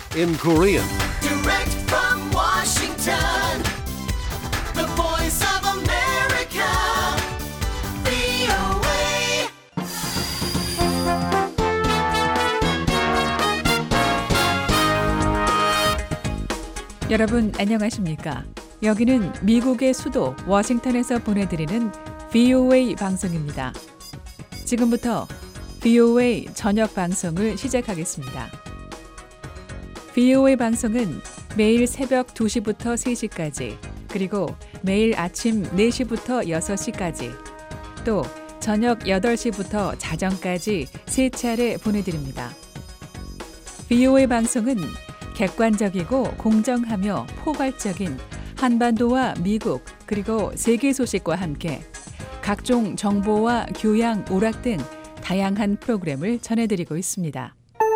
in Korean. Direct from Washington, the voice of America, VOA. 여러분 안녕하십니까? 여기는 미국의 수도 워싱턴에서 보내드리는 VOA 방송입니다. 지금부터 VOA 저녁 방송을 시작하겠습니다. VOA 방송은 매일 새벽 2시부터 3시까지, 그리고 매일 아침 4시부터 6시까지, 또 저녁 8시부터 자정까지 3차례 보내드립니다. VOA 방송은 객관적이고 공정하며 포괄적인 한반도와 미국 그리고 세계 소식과 함께 각종 정보와 교양, 오락 등 다양한 프로그램을 전해드리고 있습니다.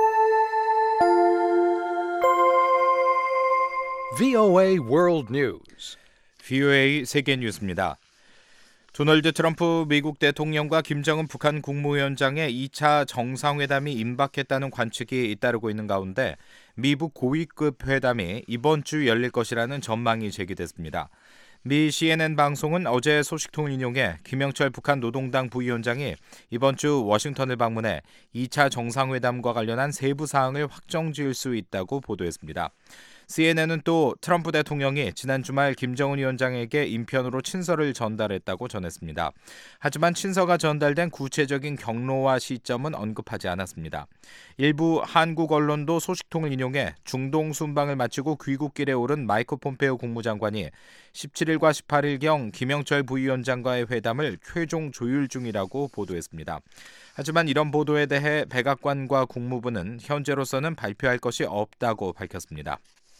VOA World News. VOA 세계 뉴스입니다. 도널드 트럼프 미국 대통령과 김정은 북한 국무위원장의 2차 정상회담이 임박했다는 관측이 잇따르고 있는 가운데 미국 고위급 회담이 이번 주 열릴 것이라는 전망이 제기됐습니다. 미 CNN 방송은 어제 소식통을 인용해 김영철 북한 노동당 부위원장이 이번 주 워싱턴을 방문해 2차 정상회담과 관련한 세부 사항을 확정지을 수 있다고 보도했습니다. CNN은 또 트럼프 대통령이 지난 주말 김정은 위원장에게 인편으로 친서를 전달했다고 전했습니다. 하지만 친서가 전달된 구체적인 경로와 시점은 언급하지 않았습니다. 일부 한국 언론도 소식통을 인용해 중동 순방을 마치고 귀국길에 오른 마이크 폼페오 국무장관이 17일과 18일경 김영철 부위원장과의 회담을 최종 조율 중이라고 보도했습니다. 하지만 이런 보도에 대해 백악관과 국무부는 현재로서는 발표할 것이 없다고 밝혔습니다.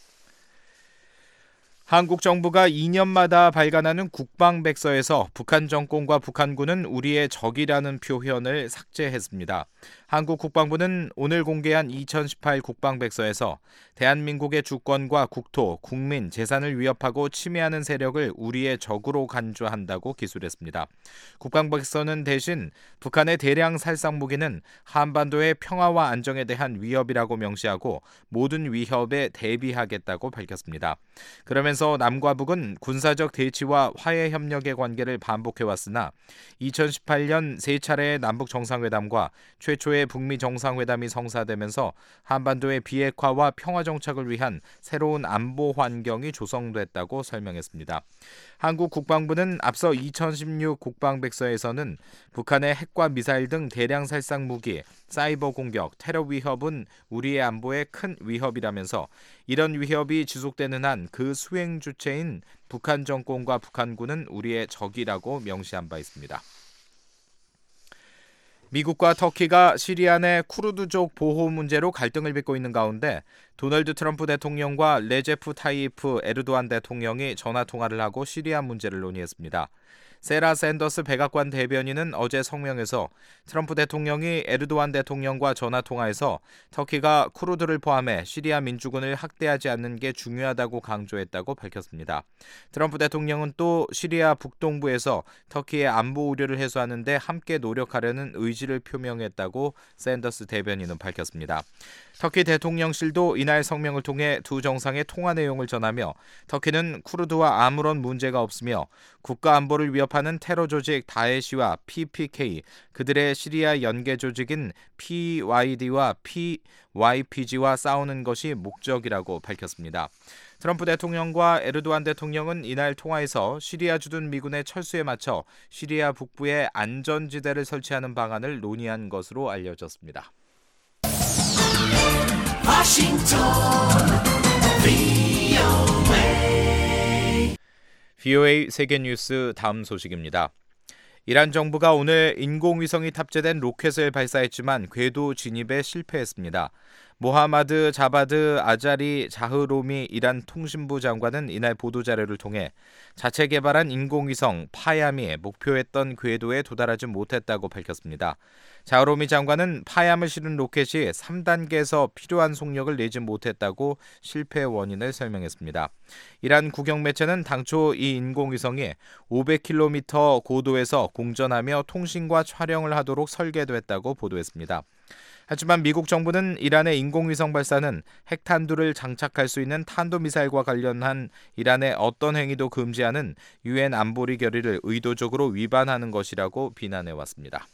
한국 정부가 2년마다 발간하는 국방백서에서 북한 정권과 북한군은 우리의 적이라는 표현을 삭제했습니다. 한국 국방부는 오늘 공개한 2018 국방백서에서 대한민국의 주권과 국토, 국민, 재산을 위협하고 침해하는 세력을 우리의 적으로 간주한다고 기술했습니다. 국방백서는 대신 북한의 대량 살상 무기는 한반도의 평화와 안정에 대한 위협이라고 명시하고 모든 위협에 대비하겠다고 밝혔습니다. 그러면서 남과 북은 군사적 대치와 화해 협력의 관계를 반복해왔으나 2018년 3차례의 남북 정상회담과 최초의 북미 정상회담이 성사되면서 한반도의 비핵화와 평화 정착을 위한 새로운 안보 환경이 조성됐다고 설명했습니다. 한국 국방부는 앞서 2016 국방백서에서는 북한의 핵과 미사일 등 대량 살상 무기, 사이버 공격, 테러 위협은 우리의 안보에 큰 위협이라면서 이런 위협이 지속되는 한 그 수행 주체인 북한 정권과 북한군은 우리의 적이라고 명시한 바 있습니다. 미국과 터키가 시리아 내 쿠르드족 보호 문제로 갈등을 빚고 있는 가운데 도널드 트럼프 대통령과 레제프 타이프 에르도안 대통령이 전화통화를 하고 시리아 문제를 논의했습니다. 세라 샌더스 백악관 대변인은 어제 성명에서 트럼프 대통령이 에르도안 대통령과 전화통화에서 터키가 쿠르드를 포함해 시리아 민주군을 학대하지 않는 게 중요하다고 강조했다고 밝혔습니다. 트럼프 대통령은 또 시리아 북동부에서 터키의 안보 우려를 해소하는 데 함께 노력하려는 의지를 표명했다고 샌더스 대변인은 밝혔습니다. 터키 대통령실도 이날 성명을 통해 두 정상의 통화 내용을 전하며 터키는 쿠르드와 아무런 문제가 없으며 국가 안보를 위협하는 테러 조직 다에시와 PPK, 그들의 시리아 연계 조직인 PYD와 PYPG와 싸우는 것이 목적이라고 밝혔습니다. 트럼프 대통령과 에르도안 대통령은 이날 통화에서 시리아 주둔 미군의 철수에 맞춰 시리아 북부에 안전지대를 설치하는 방안을 논의한 것으로 알려졌습니다. VOA 세계뉴스 다음 소식입니다. 이란 정부가 오늘 인공위성이 탑재된 로켓을 발사했지만 궤도 진입에 실패했습니다. 모하마드 자바드 아자리 자흐로미 이란 통신부 장관은 이날 보도자료를 통해 자체 개발한 인공위성 파얌이 목표했던 궤도에 도달하지 못했다고 밝혔습니다. 자흐로미 장관은 파얌을 실은 로켓이 3단계에서 필요한 속력을 내지 못했다고 실패 원인을 설명했습니다. 이란 국영 매체는 당초 이 인공위성이 500km 고도에서 공전하며 통신과 촬영을 하도록 설계됐다고 보도했습니다. 하지만 미국 정부는 이란의 인공위성 발사는 핵탄두를 장착할 수 있는 탄도미사일과 관련한 이란의 어떤 행위도 금지하는 유엔 안보리 결의를 의도적으로 위반하는 것이라고 비난해왔습니다.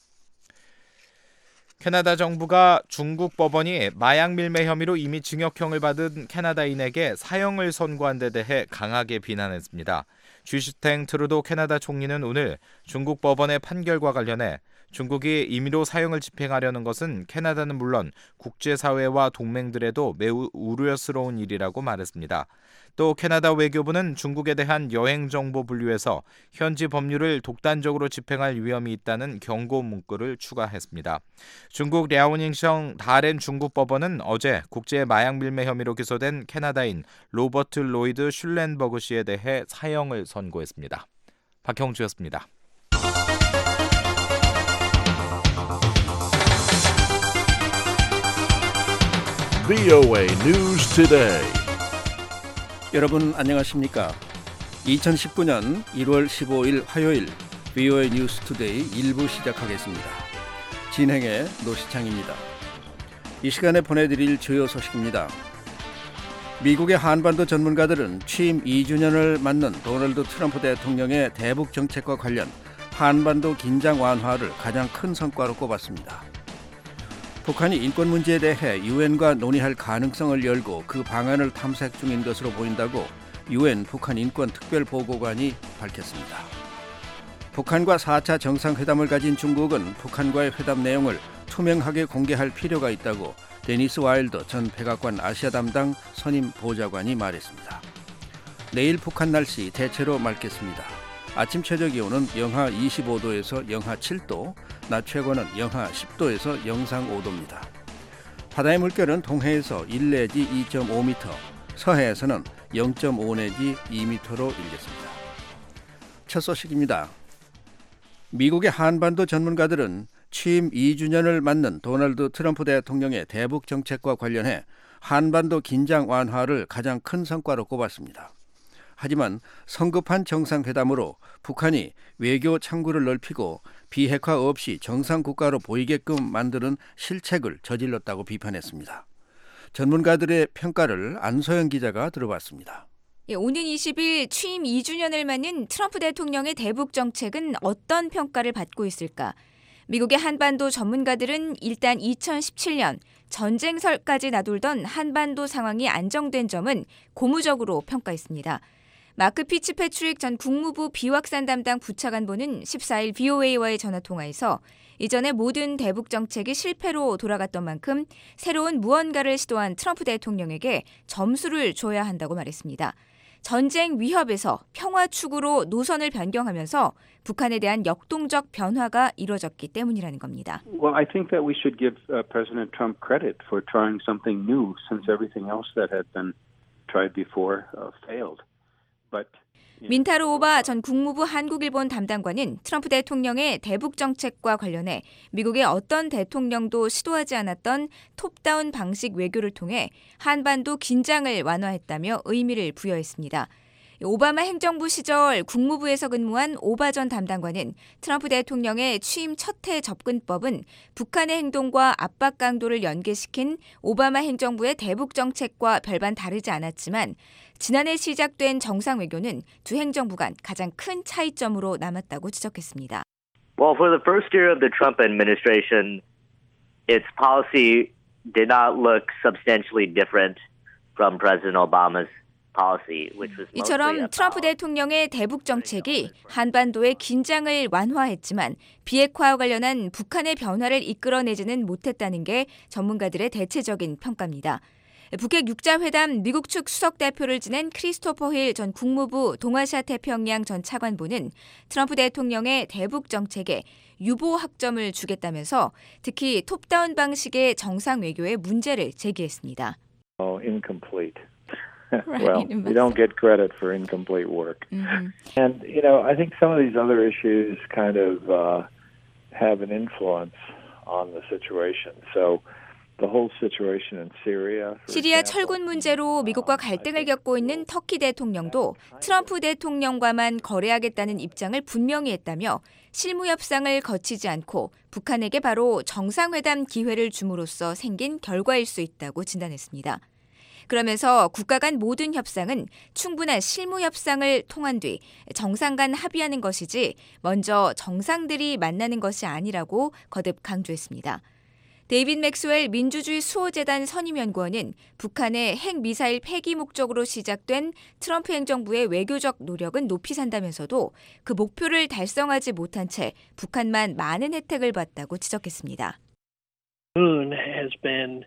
캐나다 정부가 중국 법원이 마약 밀매 혐의로 이미 징역형을 받은 캐나다인에게 사형을 선고한 데 대해 강하게 비난했습니다. 쥐슈탱 트루도 캐나다 총리는 오늘 중국 법원의 판결과 관련해 중국이 임의로 사형을 집행하려는 것은 캐나다는 물론 국제사회와 동맹들에도 매우 우려스러운 일이라고 말했습니다. 또 캐나다 외교부는 중국에 대한 여행정보 분류에서 현지 법률을 독단적으로 집행할 위험이 있다는 경고 문구를 추가했습니다. 중국 랴오닝성 다롄 중국 법원은 어제 국제 마약 밀매 혐의로 기소된 캐나다인 로버트 로이드 슐렌버그 씨에 대해 사형을 선고했습니다. 박형주였습니다. VOA News Today. 여러분 안녕하십니까? 2019년 1월 15일 화요일 VOA 뉴스 투데이 1부 시작하겠습니다. 진행의 노시창입니다. 이 시간에 보내드릴 주요 소식입니다. 미국의 한반도 전문가들은 취임 2주년을 맞는 도널드 트럼프 대통령의 대북 정책과 관련 한반도 긴장 완화를 가장 큰 성과로 꼽았습니다. 북한이 인권 문제에 대해 유엔과 논의할 가능성을 열고 그 방안을 탐색 중인 것으로 보인다고 유엔 북한 인권 특별보고관이 밝혔습니다. 북한과 4차 정상회담을 가진 중국은 북한과의 회담 내용을 투명하게 공개할 필요가 있다고 데니스 와일더 전 백악관 아시아 담당 선임 보좌관이 말했습니다. 내일 북한 날씨 대체로 맑겠습니다. 아침 최저 기온은 영하 25도에서 영하 7도, 낮 최고는 영하 10도에서 영상 5도입니다. 바다의 물결은 동해에서 1 내지 2.5m, 서해에서는 0.5 내지 2m로 일겠습니다. 첫 소식입니다. 미국의 한반도 전문가들은 취임 2주년을 맞는 도널드 트럼프 대통령의 대북 정책과 관련해 한반도 긴장 완화를 가장 큰 성과로 꼽았습니다. 하지만 성급한 정상회담으로 북한이 외교 창구를 넓히고 비핵화 없이 정상국가로 보이게끔 만드는 실책을 저질렀다고 비판했습니다. 전문가들의 평가를 안소영 기자가 들어봤습니다. 오는 20일 취임 2주년을 맞는 트럼프 대통령의 대북 정책은 어떤 평가를 받고 있을까? 미국의 한반도 전문가들은 일단 2017년 전쟁설까지 나돌던 한반도 상황이 안정된 점은 고무적으로 평가했습니다. 마크 피츠패트릭 전 국무부 비확산 담당 부차관보는 14일 VOA와의 전화통화에서 이전의 모든 대북 정책이 실패로 돌아갔던 만큼 새로운 무언가를 시도한 트럼프 대통령에게 점수를 줘야 한다고 말했습니다. 전쟁 위협에서 평화 추구로 노선을 변경하면서 북한에 대한 역동적 변화가 이뤄졌기 때문이라는 겁니다. Well, I think that we should give President Trump credit for trying something new since everything else that had been tried before failed. 민타로 오바 전 국무부 한국일본 담당관은 트럼프 대통령의 대북 정책과 관련해 미국의 어떤 대통령도 시도하지 않았던 톱다운 방식 외교를 통해 한반도 긴장을 완화했다며 의미를 부여했습니다. 오바마 행정부 시절 국무부에서 근무한 오바 전 담당관은 트럼프 대통령의 취임 첫 해 접근법은 북한의 행동과 압박 강도를 연계시킨 오바마 행정부의 대북 정책과 별반 다르지 않았지만 지난해 시작된 정상 외교는 두 행정부 간 가장 큰 차이점으로 남았다고 지적했습니다. Well, for the first year of the Trump administration, its policy did not look substantially different from President Obama's. 이처럼 트럼프 대통령의 대북 정책이 한반도의 긴장을 완화했지만 비핵화와 관련한 북한의 변화를 이끌어내지는 못했다는 게 전문가들의 대체적인 평가입니다. 북핵 6자 회담 미국 측 수석 대표를 지낸 크리스토퍼 힐 전 국무부 동아시아 태평양 전 차관보는 트럼프 대통령의 대북 정책에 유보 학점을 주겠다면서 특히 톱다운 방식의 정상 외교에 문제를 제기했습니다. Incomplete. Right. Well, we don't get credit for incomplete work. Mm-hmm. And, I think some of these other issues kind of have an influence on the situation. So the whole situation in Syria. for 시리아 example. 철군 문제로 미국과 갈등을 겪고 있는 터키 대통령도 트럼프 대통령과만 거래하겠다는 입장을 분명히 했다며 실무 협상을 거치지 않고 북한에게 바로 정상회담 기회를 줌으로써 생긴 결과일 수 있다고 진단했습니다. 그러면서 국가 간 모든 협상은 충분한 실무 협상을 통한 뒤 정상 간 합의하는 것이지 먼저 정상들이 만나는 것이 아니라고 거듭 강조했습니다. 데이빗 맥스웰 민주주의 수호재단 선임연구원은 북한의 핵미사일 폐기 목적으로 시작된 트럼프 행정부의 외교적 노력은 높이 산다면서도 그 목표를 달성하지 못한 채 북한만 많은 혜택을 받다고 지적했습니다. Moon has been,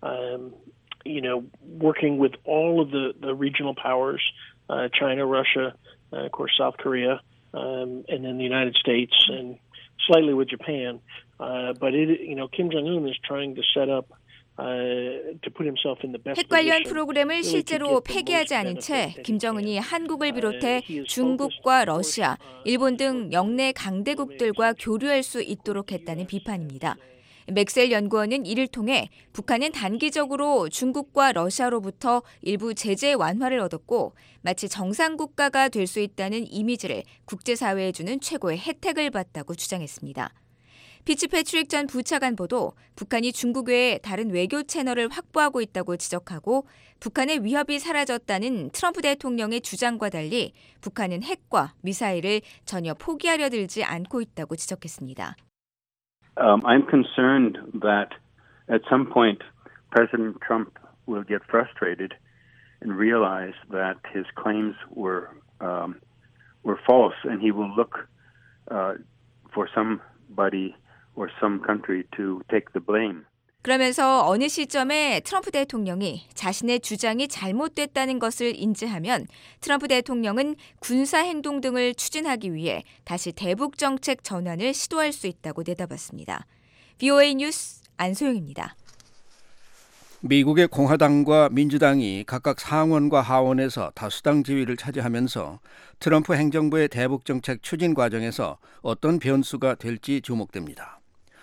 working with all of the regional powers, China, Russia, of course, South Korea, and then the United States, and slightly with Japan. But Kim Jong-un is trying to set up to put himself in the best 핵 관련 position 프로그램을 실제로 폐기하지 않은 채 김정은이 한국을 비롯해 중국과 러시아, 일본 등 영내 강대국들과 교류할 수 있도록 했다는 비판입니다. 맥셀 연구원은 이를 통해 북한은 단기적으로 중국과 러시아로부터 일부 제재 완화를 얻었고 마치 정상 국가가 될 수 있다는 이미지를 국제사회에 주는 최고의 혜택을 받다고 주장했습니다. 피츠패트릭 전 부차관보도 북한이 중국 외에 다른 외교 채널을 확보하고 있다고 지적하고 북한의 위협이 사라졌다는 트럼프 대통령의 주장과 달리 북한은 핵과 미사일을 전혀 포기하려 들지 않고 있다고 지적했습니다. I'm concerned that at some point President Trump will get frustrated and realize that his claims were false, and he will look for somebody or some country to take the blame. 그러면서 어느 시점에 트럼프 대통령이 자신의 주장이 잘못됐다는 것을 인지하면 트럼프 대통령은 군사 행동 등을 추진하기 위해 다시 대북 정책 전환을 시도할 수 있다고 내다봤습니다. VOA 뉴스 안소영입니다. 미국의 공화당과 민주당이 각각 상원과 하원에서 다수당 지위를 차지하면서 트럼프 행정부의 대북 정책 추진 과정에서 어떤 변수가 될지 주목됩니다.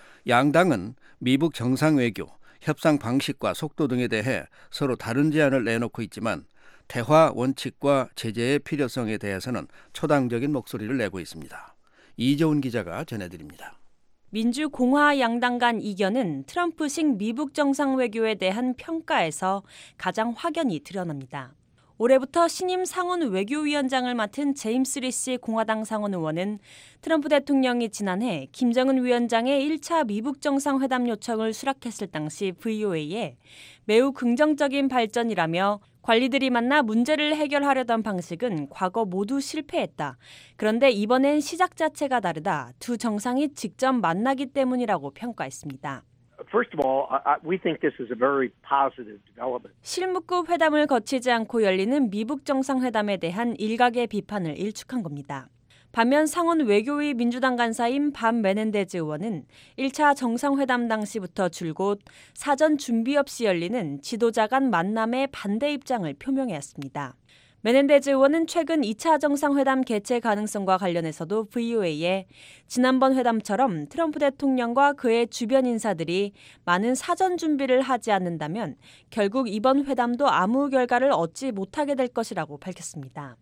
양당은 미북 정상외교, 협상 방식과 속도 등에 대해 서로 다른 제안을 내놓고 있지만 대화 원칙과 제재의 필요성에 대해서는 초당적인 목소리를 내고 있습니다. 이재훈 기자가 전해드립니다. 민주 공화 양당 간 이견은 트럼프식 미북 정상외교에 대한 평가에서 가장 확연히 드러납니다. 올해부터 신임 상원 외교위원장을 맡은 제임스 리시 공화당 상원 의원은 트럼프 대통령이 지난해 김정은 위원장의 1차 미북 정상회담 요청을 수락했을 당시 VOA에 매우 긍정적인 발전이라며 관리들이 만나 문제를 해결하려던 방식은 과거 모두 실패했다. 그런데 이번엔 시작 자체가 다르다. 두 정상이 직접 만나기 때문이라고 평가했습니다. First of all, we think this is a very positive development. 실무급 회담을 거치지 않고 열리는 미북 정상회담에 대한 일각의 비판을 일축한 겁니다. 반면 상원 외교위 민주당 간사인 밥 메넨데즈 의원은 1차 정상회담 당시부터 줄곧 사전 준비 없이 열리는 지도자 간 만남에 반대 입장을 표명했습니다. 메넨데즈 의원은 최근 2차 정상회담 개최 가능성과 관련해서도 VOA에 지난번 회담처럼 트럼프 대통령과 그의 주변 인사들이 많은 사전 준비를 하지 않는다면 결국 이번 회담도 아무 결과를 얻지 못하게 될 것이라고 밝혔습니다.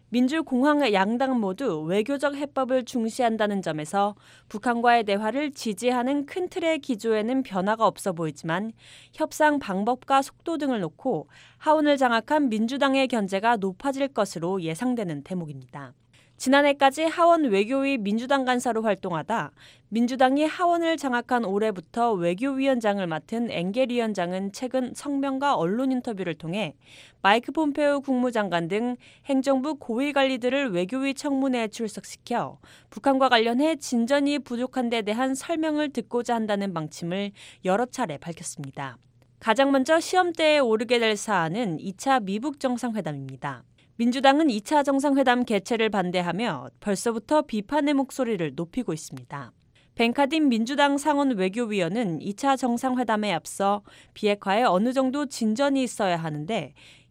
민주공화 양당 모두 외교적 해법을 중시한다는 점에서 북한과의 대화를 지지하는 큰 틀의 기조에는 변화가 없어 보이지만 협상 방법과 속도 등을 놓고 하원을 장악한 민주당의 견제가 높아질 것으로 예상되는 대목입니다. 지난해까지 하원 외교위 민주당 간사로 활동하다 민주당이 하원을 장악한 올해부터 외교위원장을 맡은 엥겔 위원장은 최근 성명과 언론 인터뷰를 통해 마이크 폼페오 국무장관 등 행정부 고위 관리들을 외교위 청문회에 출석시켜 북한과 관련해 진전이 부족한 데 대한 설명을 듣고자 한다는 방침을 여러 차례 밝혔습니다. 가장 먼저 시험대에 오르게 될 사안은 2차 미북 정상회담입니다. 민주당은 2차 정상회담 개최를 반대하며 벌써부터 비판의 목소리를 높이고 있습니다. 벤카딘 민주당 상원 외교위원은 2차 정상회담에 앞서 비핵화에 어느 정도 진전이 있어야 하는데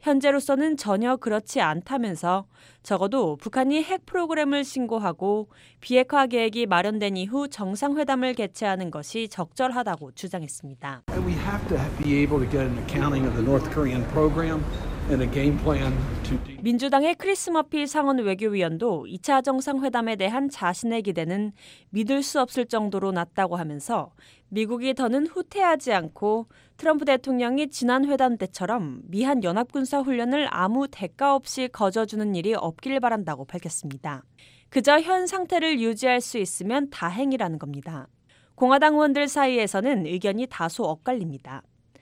현재로서는 전혀 그렇지 않다면서 적어도 북한이 핵 프로그램을 신고하고 비핵화 계획이 마련된 이후 정상회담을 개최하는 것이 적절하다고 주장했습니다. We have to be able to get an accounting of the North Korean program and a game plan to 민주당의 크리스 머피 상원 외교위원도 2차 정상회담에 대한 자신의 기대는 믿을 수 없을 정도로 낮다고 하면서 미국이 더는 후퇴하지 않고 트럼프 대통령이 지난 회담 때처럼 미한 연합군사훈련을 아무 대가 없이 거저주는 일이 없길 바란다고 밝혔습니다. 그저 현 상태를 유지할 수 있으면 다행이라는 겁니다. 공화당 의원들 사이에서는 의견이 다소 엇갈립니다.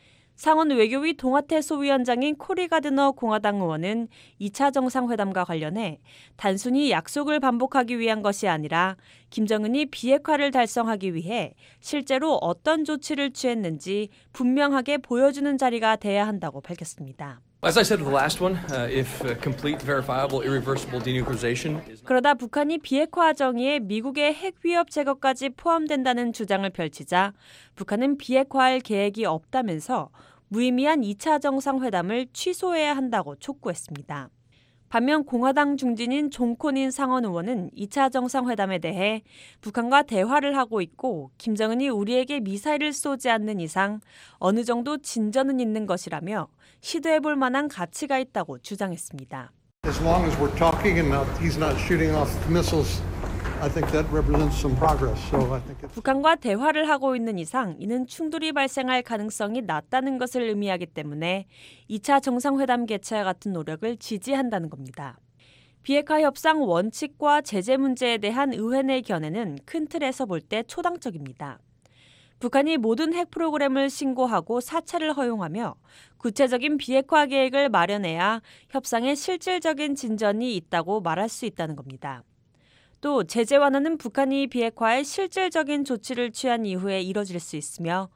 상원 외교위 동아태 소위원장인 코리 가드너 공화당 의원은 2차 정상회담과 관련해 단순히 약속을 반복하기 위한 것이 아니라 김정은이 비핵화를 달성하기 위해 실제로 어떤 조치를 취했는지 분명하게 보여주는 자리가 돼야 한다고 밝혔습니다. As I said to the last one, if complete, verifiable, irreversible denuclearization is... 그러다 북한이 비핵화 정의에 미국의 핵 위협 제거까지 포함된다는 주장을 펼치자 북한은 비핵화할 계획이 없다면서 무의미한 2차 정상회담을 취소해야 한다고 촉구했습니다. 반면 공화당 중진인 존 코닌 상원 의원은 2차 정상회담에 대해 북한과 대화를 하고 있고 김정은이 우리에게 미사일을 쏘지 않는 이상 어느 정도 진전은 있는 것이라며 시도해볼 만한 가치가 있다고 주장했습니다. As long as we're talking and he's not shooting off missiles, I think that represents some progress. So I think it's... 북한과 대화를 하고 있는 이상 이는 충돌이 발생할 가능성이 낮다는 것을 의미하기 때문에 2차 정상회담 개최와 같은 노력을 지지한다는 겁니다. 비핵화 협상 원칙과 제재 문제에 대한 의회 내 견해는 큰 틀에서 볼 때 초당적입니다. 북한이 모든 핵 프로그램을 신고하고 사찰을 허용하며 구체적인 비핵화 계획을 마련해야 협상에 실질적인 진전이 있다고 말할 수 있다는 겁니다. 또 제재 완화는 북한이 비핵화에 실질적인 조치를 취한 이후에 이뤄질 수 있으며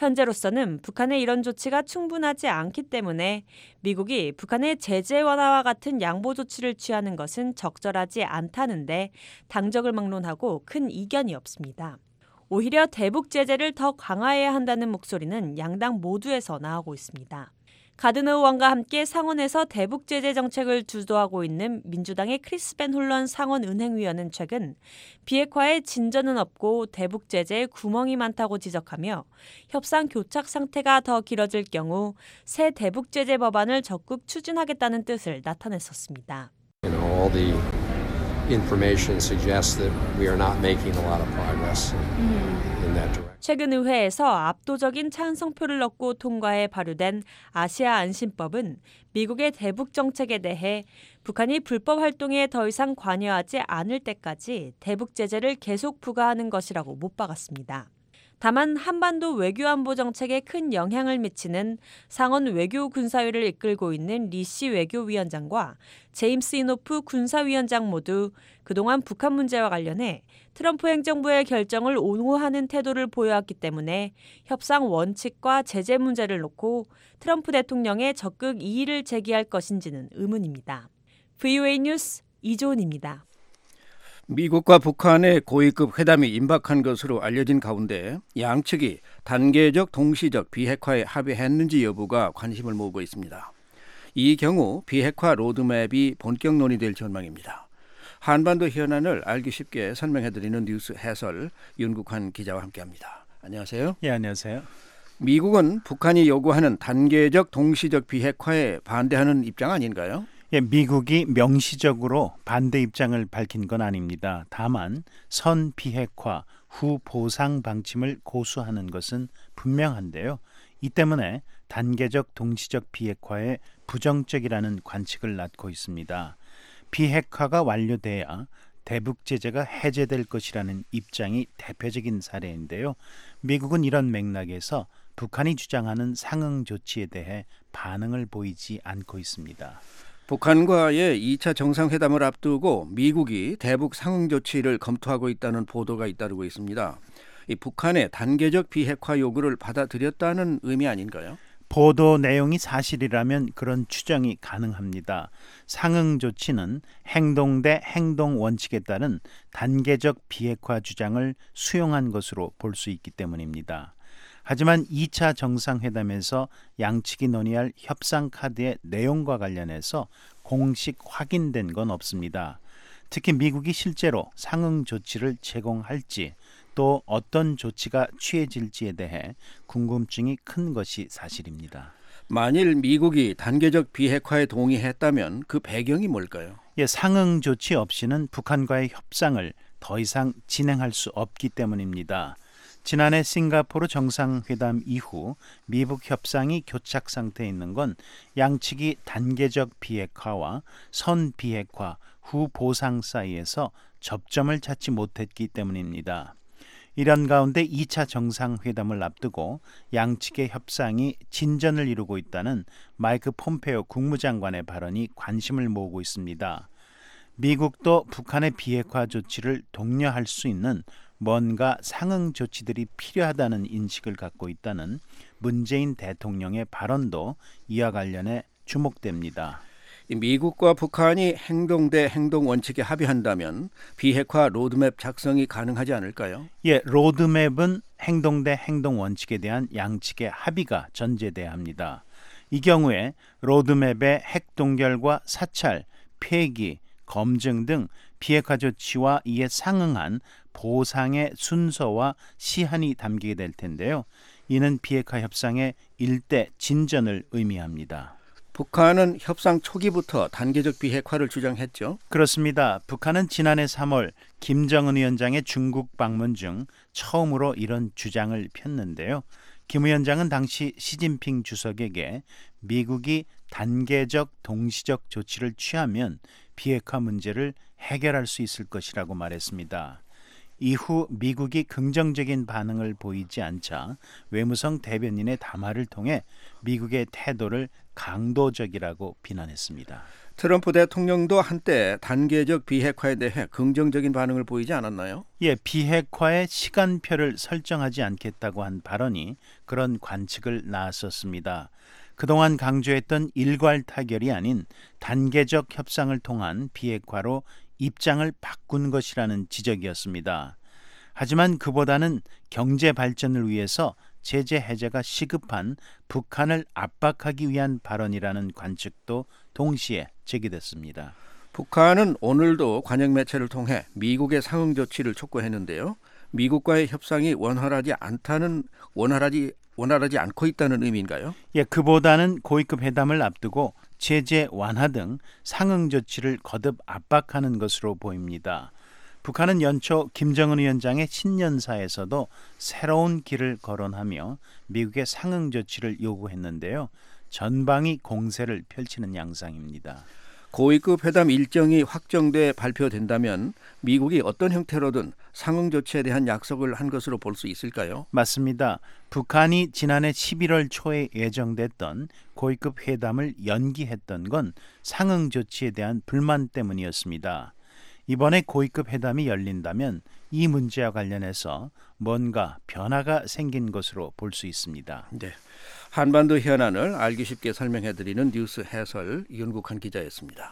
현재로서는 북한의 이런 조치가 충분하지 않기 때문에 미국이 북한의 제재 완화와 같은 양보 조치를 취하는 것은 적절하지 않다는데 당적을 막론하고 큰 이견이 없습니다. 오히려 대북 제재를 더 강화해야 한다는 목소리는 양당 모두에서 나오고 있습니다. 가드너 의원과 함께 상원에서 대북 제재 정책을 주도하고 있는 민주당의 크리스 벤 홀런 상원 은행위원은 최근 비핵화에 진전은 없고 대북 제재에 구멍이 많다고 지적하며 협상 교착 상태가 더 길어질 경우 새 대북 제재 법안을 적극 추진하겠다는 뜻을 나타냈었습니다. All the information suggests that we are not making a lot of progress in that direction. 최근 의회에서 압도적인 찬성표를 얻고 통과해 발효된 아시아 안심법은 미국의 대북 정책에 대해 북한이 불법 활동에 더 이상 관여하지 않을 때까지 대북 제재를 계속 부과하는 것이라고 못 박았습니다. 다만 한반도 외교안보 정책에 큰 영향을 미치는 상원 외교군사위를 이끌고 있는 리시 외교위원장과 제임스 이노프 군사위원장 모두 그동안 북한 문제와 관련해 트럼프 행정부의 결정을 옹호하는 태도를 보여왔기 때문에 협상 원칙과 제재 문제를 놓고 트럼프 대통령에 적극 이의를 제기할 것인지는 의문입니다. VOA 뉴스 이조은입니다. 미국과 북한의 고위급 회담이 임박한 것으로 알려진 가운데 양측이 단계적 동시적 비핵화에 합의했는지 여부가 관심을 모으고 있습니다. 이 경우 비핵화 로드맵이 본격 논의될 전망입니다. 한반도 현안을 알기 쉽게 설명해드리는 뉴스 해설 윤국환 기자와 함께합니다. 안녕하세요. 예, 안녕하세요. 미국은 북한이 요구하는 단계적 동시적 비핵화에 반대하는 입장 아닌가요? 예, 미국이 명시적으로 반대 입장을 밝힌 건 아닙니다. 다만 선 비핵화 후 보상 방침을 고수하는 것은 분명한데요. 이 때문에 단계적 동시적 비핵화에 부정적이라는 관측을 낳고 있습니다. 비핵화가 완료돼야 대북 제재가 해제될 것이라는 입장이 대표적인 사례인데요. 미국은 이런 맥락에서 북한이 주장하는 상응 조치에 대해 반응을 보이지 않고 있습니다. 북한과의 2차 정상회담을 앞두고 미국이 대북 상응 조치를 검토하고 있다는 보도가 잇따르고 있습니다. 이 북한의 단계적 비핵화 요구를 받아들였다는 의미 아닌가요? 보도 내용이 사실이라면 그런 추정이 가능합니다. 상응 조치는 행동 대 행동 원칙에 따른 단계적 비핵화 주장을 수용한 것으로 볼 수 있기 때문입니다. 하지만 2차 정상회담에서 양측이 논의할 협상 카드의 내용과 관련해서 공식 확인된 건 없습니다. 특히 미국이 실제로 상응 조치를 제공할지 또 어떤 조치가 취해질지에 대해 궁금증이 큰 것이 사실입니다. 만일 미국이 단계적 비핵화에 동의했다면 그 배경이 뭘까요? 상응 조치 없이는 북한과의 협상을 더 이상 진행할 수 없기 때문입니다. 지난해 싱가포르 정상회담 이후 미북 협상이 교착 상태에 있는 건 양측이 단계적 비핵화와 선 비핵화 후 보상 사이에서 접점을 찾지 못했기 때문입니다. 이런 가운데 2차 정상회담을 앞두고 양측의 협상이 진전을 이루고 있다는 마이크 폼페오 국무장관의 발언이 관심을 모으고 있습니다. 미국도 북한의 비핵화 조치를 독려할 수 있는 뭔가 상응 조치들이 필요하다는 인식을 갖고 있다는 문재인 대통령의 발언도 이와 관련해 주목됩니다. 미국과 북한이 행동 대 행동 원칙에 합의한다면 비핵화 로드맵 작성이 가능하지 않을까요? 로드맵은 행동 대 행동 원칙에 대한 양측의 합의가 전제돼야 합니다. 이 경우에 로드맵에 핵 동결과 사찰, 폐기, 검증 등 비핵화 조치와 이에 상응한 보상의 순서와 시한이 담기게 될 텐데요. 이는 비핵화 협상의 일대 진전을 의미합니다. 북한은 협상 초기부터 단계적 비핵화를 주장했죠. 그렇습니다. 북한은 지난해 3월 김정은 위원장의 중국 방문 중 처음으로 이런 주장을 폈는데요. 김 위원장은 당시 시진핑 주석에게 미국이 단계적 동시적 조치를 취하면 비핵화 문제를 해결할 수 있을 것이라고 말했습니다. 이후 미국이 긍정적인 반응을 보이지 않자 외무성 대변인의 담화를 통해 미국의 태도를 강도적이라고 비난했습니다. 트럼프 대통령도 한때 단계적 비핵화에 대해 긍정적인 반응을 보이지 않았나요? 비핵화의 시간표를 설정하지 않겠다고 한 발언이 그런 관측을 낳았었습니다. 그동안 강조했던 일괄 타결이 아닌 단계적 협상을 통한 비핵화로 입장을 바꾼 것이라는 지적이었습니다. 하지만 그보다는 경제 발전을 위해서 제재 해제가 시급한 북한을 압박하기 위한 발언이라는 관측도 동시에 제기됐습니다. 북한은 오늘도 관영 매체를 통해 미국의 상응 조치를 촉구했는데요. 미국과의 협상이 원활하지 않고 있다는 의미인가요? 그보다는 고위급 회담을 앞두고 제재 완화 등 상응 조치를 거듭 압박하는 것으로 보입니다. 북한은 연초 김정은 위원장의 신년사에서도 새로운 길을 거론하며 미국의 상응 조치를 요구했는데요. 전방위 공세를 펼치는 양상입니다. 고위급 회담 일정이 확정돼 발표된다면 미국이 어떤 형태로든 상응 조치에 대한 약속을 한 것으로 볼 수 있을까요? 맞습니다. 북한이 지난해 11월 초에 예정됐던 고위급 회담을 연기했던 건 상응 조치에 대한 불만 때문이었습니다. 이번에 고위급 회담이 열린다면 이 문제와 관련해서 뭔가 변화가 생긴 것으로 볼 수 있습니다. 네, 한반도 현안을 알기 쉽게 설명해드리는 뉴스 해설 윤국한 기자였습니다.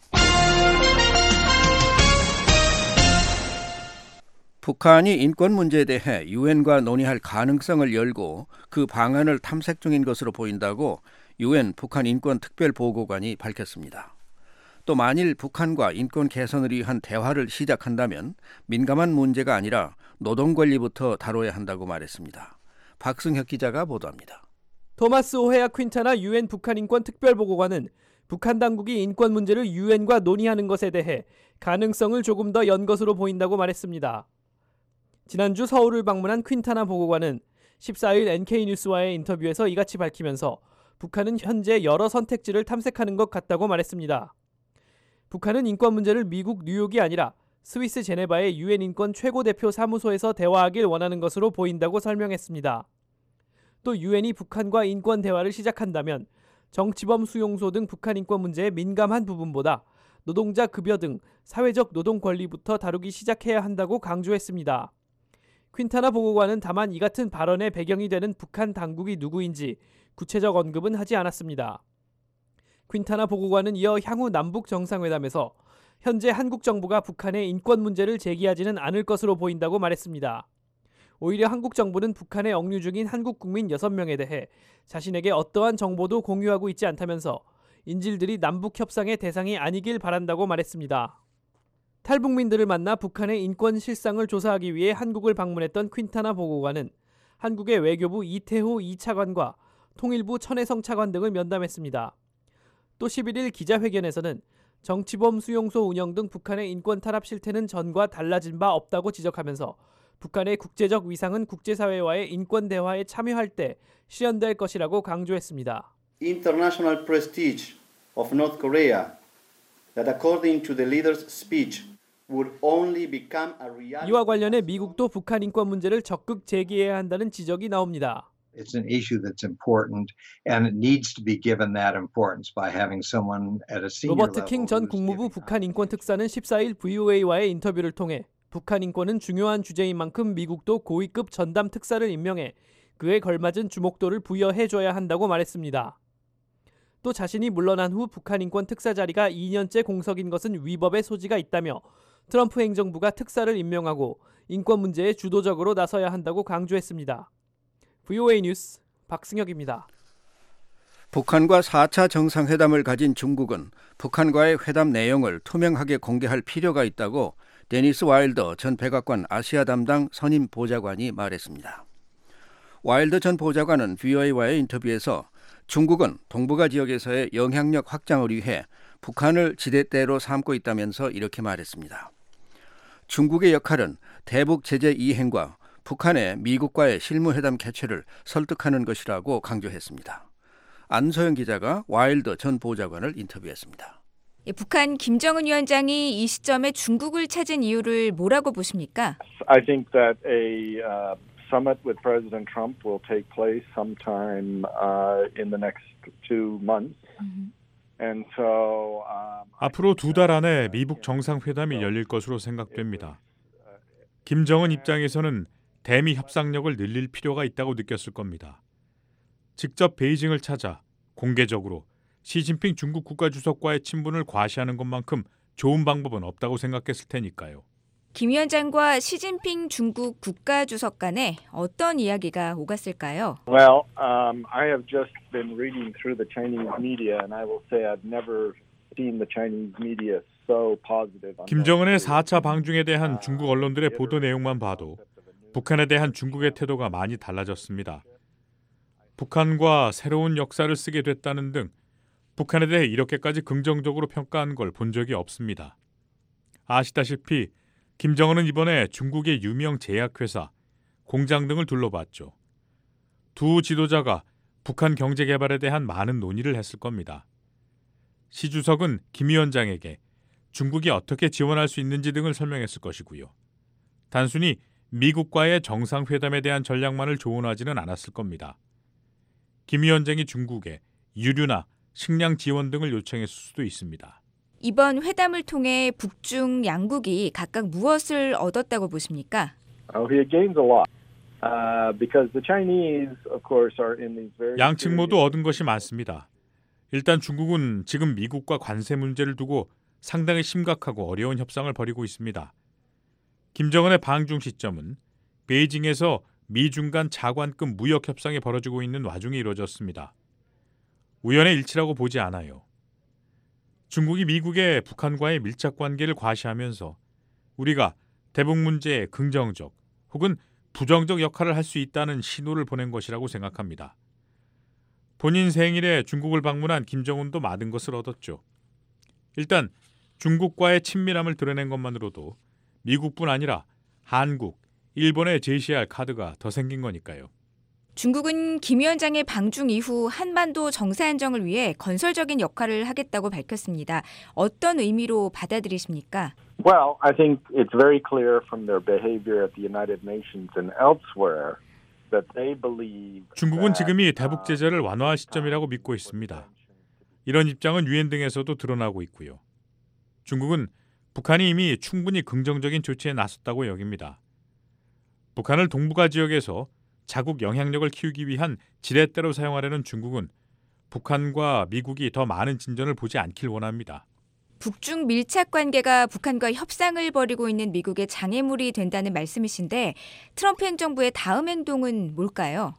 북한이 인권 문제에 대해 유엔과 논의할 가능성을 열고 그 방안을 탐색 중인 것으로 보인다고 유엔 북한 인권 특별보고관이 밝혔습니다. 또 만일 북한과 인권 개선을 위한 대화를 시작한다면 민감한 문제가 아니라 노동 권리부터 다뤄야 한다고 말했습니다. 박승혁 기자가 보도합니다. 토마스 오헤아 퀸타나 유엔 북한 인권 특별보고관은 북한 당국이 인권 문제를 유엔과 논의하는 것에 대해 가능성을 조금 더 연 것으로 보인다고 말했습니다. 지난주 서울을 방문한 퀸타나 보고관은 14일 NK뉴스와의 인터뷰에서 이같이 밝히면서 북한은 현재 여러 선택지를 탐색하는 것 같다고 말했습니다. 북한은 인권 문제를 미국 뉴욕이 아니라 스위스 제네바의 유엔 인권 최고대표 사무소에서 대화하길 원하는 것으로 보인다고 설명했습니다. 또 유엔이 북한과 인권 대화를 시작한다면 정치범 수용소 등 북한 인권 문제의 민감한 부분보다 노동자 급여 등 사회적 노동 권리부터 다루기 시작해야 한다고 강조했습니다. 퀸타나 보고관은 다만 이 같은 발언의 배경이 되는 북한 당국이 누구인지 구체적 언급은 하지 않았습니다. 퀸타나 보고관은 이어 향후 남북 정상회담에서 현재 한국 정부가 북한의 인권 문제를 제기하지는 않을 것으로 보인다고 말했습니다. 오히려 한국 정부는 북한에 억류 중인 한국 국민 6명에 대해 자신에게 어떠한 정보도 공유하고 있지 않다면서 인질들이 남북 협상의 대상이 아니길 바란다고 말했습니다. 탈북민들을 만나 북한의 인권 실상을 조사하기 위해 한국을 방문했던 퀸타나 보고관은 한국의 외교부 이태호 2차관과 통일부 천혜성 차관 등을 면담했습니다. 또 11일 기자회견에서는 정치범 수용소 운영 등 북한의 인권 탄압 실태는 전과 달라진 바 없다고 지적하면서 북한의 국제적 위상은 국제사회와의 인권 대화에 참여할 때 실현될 것이라고 강조했습니다. International prestige of North Korea that according to the leader's speech would only become a reality. 이와 관련해 미국도 북한 인권 문제를 적극 제기해야 한다는 지적이 나옵니다. It's an issue that's important and it needs to be given that importance by having someone at a senior 로버트 level. 킹 전 국무부 북한 인권 특사는 14일 VOA와의 인터뷰를 통해 북한 인권은 중요한 주제인 만큼 미국도 고위급 전담 특사를 임명해 그에 걸맞은 주목도를 부여해줘야 한다고 말했습니다. 또 자신이 물러난 후 북한 인권 특사 자리가 2년째 공석인 것은 위법의 소지가 있다며 트럼프 행정부가 특사를 임명하고 인권 문제에 주도적으로 나서야 한다고 강조했습니다. VOA 뉴스 박승혁입니다. 북한과 4차 정상회담을 가진 중국은 북한과의 회담 내용을 투명하게 공개할 필요가 있다고 데니스 와일더 전 백악관 아시아 담당 선임 보좌관이 말했습니다. 와일더 전 보좌관은 VOA와의 인터뷰에서 중국은 동북아 지역에서의 영향력 확장을 위해 북한을 지렛대로 삼고 있다면서 이렇게 말했습니다. 중국의 역할은 대북 제재 이행과 북한의 미국과의 실무회담 개최를 설득하는 것이라고 강조했습니다. 안소영 기자가 와일더 전 보좌관을 인터뷰했습니다. 북한 김정은 위원장이 이 시점에 중국을 찾은 이유를 뭐라고 보십니까? I think that a summit with President Trump will take place sometime in the next 2 months. And so, 앞으로 2달 안에 미북 정상회담이 열릴 것으로 생각됩니다. 김정은 입장에서는 대미 협상력을 늘릴 필요가 있다고 느꼈을 겁니다. 직접 베이징을 찾아 공개적으로 시진핑 중국 국가주석과의 친분을 과시하는 것만큼 좋은 방법은 없다고 생각했을 테니까요. 김 위원장과 시진핑 중국 국가주석 간에 어떤 이야기가 오갔을까요? Well, I have just been reading through the Chinese media, and I will say I've never seen the Chinese media so positive. 김정은의 4차 방중에 대한 중국 언론들의 보도 내용만 봐도 북한에 대한 중국의 태도가 많이 달라졌습니다. 북한과 새로운 역사를 쓰게 됐다는 등 북한에 대해 이렇게까지 긍정적으로 평가한 걸 본 적이 없습니다. 아시다시피 김정은은 이번에 중국의 유명 제약회사, 공장 등을 둘러봤죠. 두 지도자가 북한 경제 개발에 대한 많은 논의를 했을 겁니다. 시 주석은 김 위원장에게 중국이 어떻게 지원할 수 있는지 등을 설명했을 것이고요. 단순히 미국과의 정상회담에 대한 전략만을 조언하지는 않았을 겁니다. 김 위원장이 중국에 유류나 식량 지원 등을 요청했을 수도 있습니다. 이번 회담을 통해 북중 양국이 각각 무엇을 얻었다고 보십니까? He gains a lot because the Chinese, of course, are in these very. 양측 모두 얻은 것이 많습니다. 일단 중국은 지금 미국과 관세 문제를 두고 상당히 심각하고 어려운 협상을 벌이고 있습니다. 김정은의 방중 시점은 베이징에서 미중 간 차관급 무역 협상이 벌어지고 있는 와중에 이루어졌습니다. 우연의 일치라고 보지 않아요. 중국이 미국의 북한과의 밀착 관계를 과시하면서 우리가 대북 문제에 긍정적 혹은 부정적 역할을 할 수 있다는 신호를 보낸 것이라고 생각합니다. 본인 생일에 중국을 방문한 김정은도 많은 것을 얻었죠. 일단 중국과의 친밀함을 드러낸 것만으로도 미국뿐 아니라 한국, 일본에 제시할 카드가 더 생긴 거니까요. 중국은 김 위원장의 방중 이후 한반도 정세 안정을 위해 건설적인 역할을 하겠다고 밝혔습니다. 어떤 의미로 받아들이십니까? Well, I think it's very clear from their behavior at the United Nations and elsewhere that they believe. 중국은 지금이 대북 제재를 완화할 시점이라고 믿고 있습니다. 이런 입장은 유엔 등에서도 드러나고 있고요. 중국은 북한이 이미 충분히 긍정적인 조치에 나섰다고 여깁니다. 북한을 동북아 지역에서 자국 영향력을 키우기 위한 지렛대로 사용하려는 중국은 북한과 미국이 더 많은 진전을 보지 않길 원합니다. 북중 밀착 관계가 북한과 협상을 벌이고 있는 미국의 장애물이 된다는 말씀이신데 트럼프 행정부의 다음 행동은 뭘까요?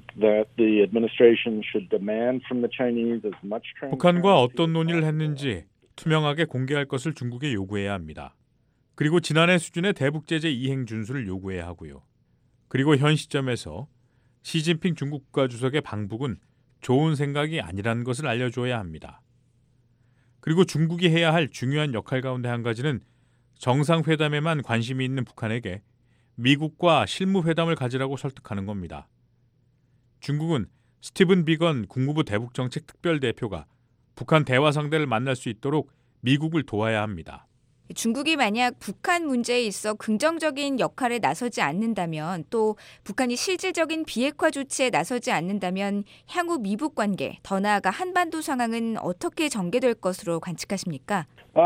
북한과 어떤 논의를 했는지 투명하게 공개할 것을 중국에 요구해야 합니다. 그리고 지난해 수준의 대북 제재 이행 준수를 요구해야 하고요. 그리고 현 시점에서 시진핑 중국 국가주석의 방북은 좋은 생각이 아니라는 것을 알려줘야 합니다. 그리고 중국이 해야 할 중요한 역할 가운데 한 가지는 정상회담에만 관심이 있는 북한에게 미국과 실무회담을 가지라고 설득하는 겁니다. 중국은 스티븐 비건 국무부 대북정책 특별대표가 북한 대화 상대를 만날 수 있도록 미국을 도와야 합니다. 중국이 만약 북한 문제에 있어 긍정적인 역할에 나서지 않는다면 또 북한이 실질적인 비핵화 조치에 나서지 않는다면 향후 미북 관계, 더 나아가 한반도 상황은 어떻게 전개될 것으로 관측하십니까?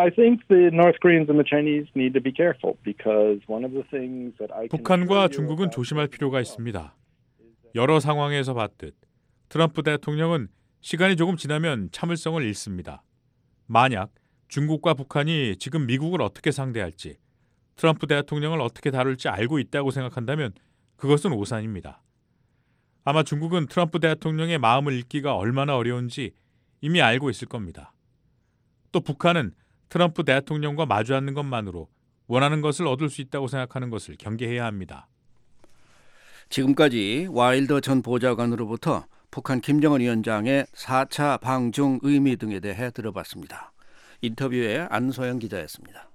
북한과 중국은 조심할 필요가 있습니다. 여러 상황에서 봤듯 트럼프 대통령은 시간이 조금 지나면 참을성을 잃습니다. 만약 중국과 북한이 지금 미국을 어떻게 상대할지, 트럼프 대통령을 어떻게 다룰지 알고 있다고 생각한다면 그것은 오산입니다. 아마 중국은 트럼프 대통령의 마음을 읽기가 얼마나 어려운지 이미 알고 있을 겁니다. 또 북한은 트럼프 대통령과 마주 앉는 것만으로 원하는 것을 얻을 수 있다고 생각하는 것을 경계해야 합니다. 지금까지 와일더 전 보좌관으로부터 북한 김정은 위원장의 4차 방중 의미 등에 대해 들어봤습니다. 인터뷰에 안소영 기자였습니다.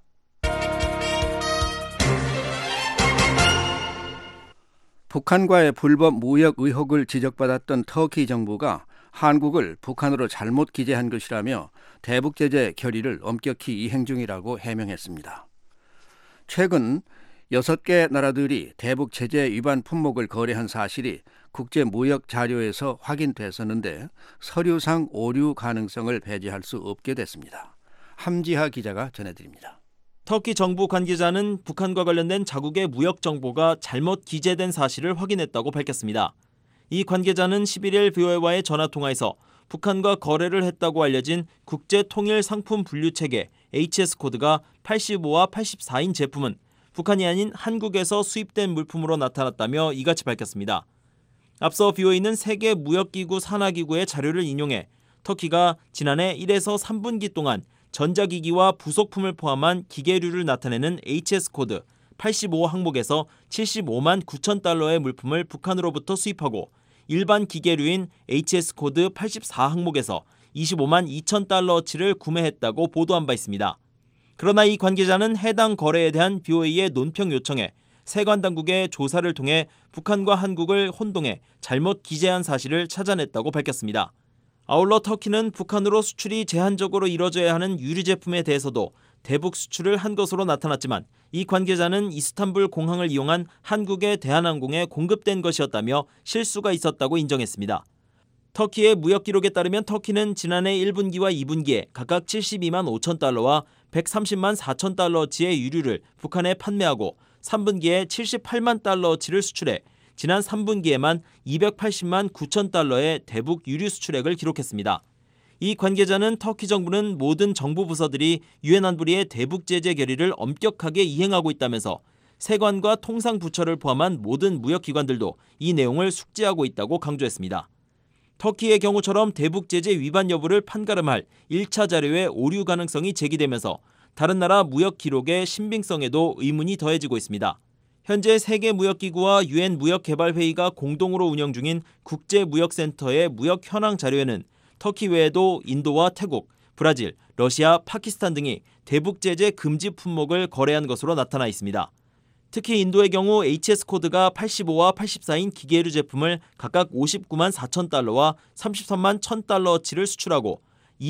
북한과의 불법 무역 의혹을 지적받았던 터키 정부가 한국을 북한으로 잘못 기재한 것이라며 대북 제재 결의를 엄격히 이행 중이라고 해명했습니다. 최근 6개 나라들이 대북 제재 위반 품목을 거래한 사실이 국제무역 자료에서 확인됐었는데 서류상 오류 가능성을 배제할 수 없게 됐습니다. 함지하 기자가 전해드립니다. 터키 정부 관계자는 북한과 관련된 자국의 무역 정보가 잘못 기재된 사실을 확인했다고 밝혔습니다. 이 관계자는 11일 VOA와의 전화통화에서 북한과 거래를 했다고 알려진 국제통일상품분류체계 HS 코드가 85와 84인 제품은 북한이 아닌 한국에서 수입된 물품으로 나타났다며 이같이 밝혔습니다. 앞서 VOA는 세계무역기구 산하기구의 자료를 인용해 터키가 지난해 1에서 3분기 동안 전자기기와 부속품을 포함한 기계류를 나타내는 HS 코드 85 항목에서 75만 9천 달러의 물품을 북한으로부터 수입하고 일반 기계류인 HS 코드 84 항목에서 25만 2천 달러어치를 구매했다고 보도한 바 있습니다. 그러나 이 관계자는 해당 거래에 대한 BOA의 논평 요청에 세관 당국의 조사를 통해 북한과 한국을 혼동해 잘못 기재한 사실을 찾아냈다고 밝혔습니다. 아울러 터키는 북한으로 수출이 제한적으로 이뤄져야 하는 유리 제품에 대해서도 대북 수출을 한 것으로 나타났지만 이 관계자는 이스탄불 공항을 이용한 한국의 대한항공에 공급된 것이었다며 실수가 있었다고 인정했습니다. 터키의 무역 기록에 따르면 터키는 지난해 1분기와 2분기에 각각 72만 5천 달러와 130만 4천 달러어치의 유류를 북한에 판매하고 3분기에 78만 달러어치를 수출해 지난 3분기에만 280만 9천 달러의 대북 유류 수출액을 기록했습니다. 이 관계자는 터키 정부는 모든 정부 부서들이 유엔 안보리의 대북 제재 결의를 엄격하게 이행하고 있다면서 세관과 통상부처를 포함한 모든 무역기관들도 이 내용을 숙지하고 있다고 강조했습니다. 터키의 경우처럼 대북 제재 위반 여부를 판가름할 1차 자료의 오류 가능성이 제기되면서 다른 나라 무역 기록의 신빙성에도 의문이 더해지고 있습니다. 현재 세계무역기구와 유엔 무역개발회의가 공동으로 운영 중인 국제무역센터의 무역 현황 자료에는 터키 외에도 인도와 태국, 브라질, 러시아, 파키스탄 등이 대북 제재 금지 품목을 거래한 것으로 나타나 있습니다. 특히 인도의 경우 HS 코드가 85와 84인 기계류 제품을 각각 59만 4천 달러와 33만 1천 달러어치를 수출하고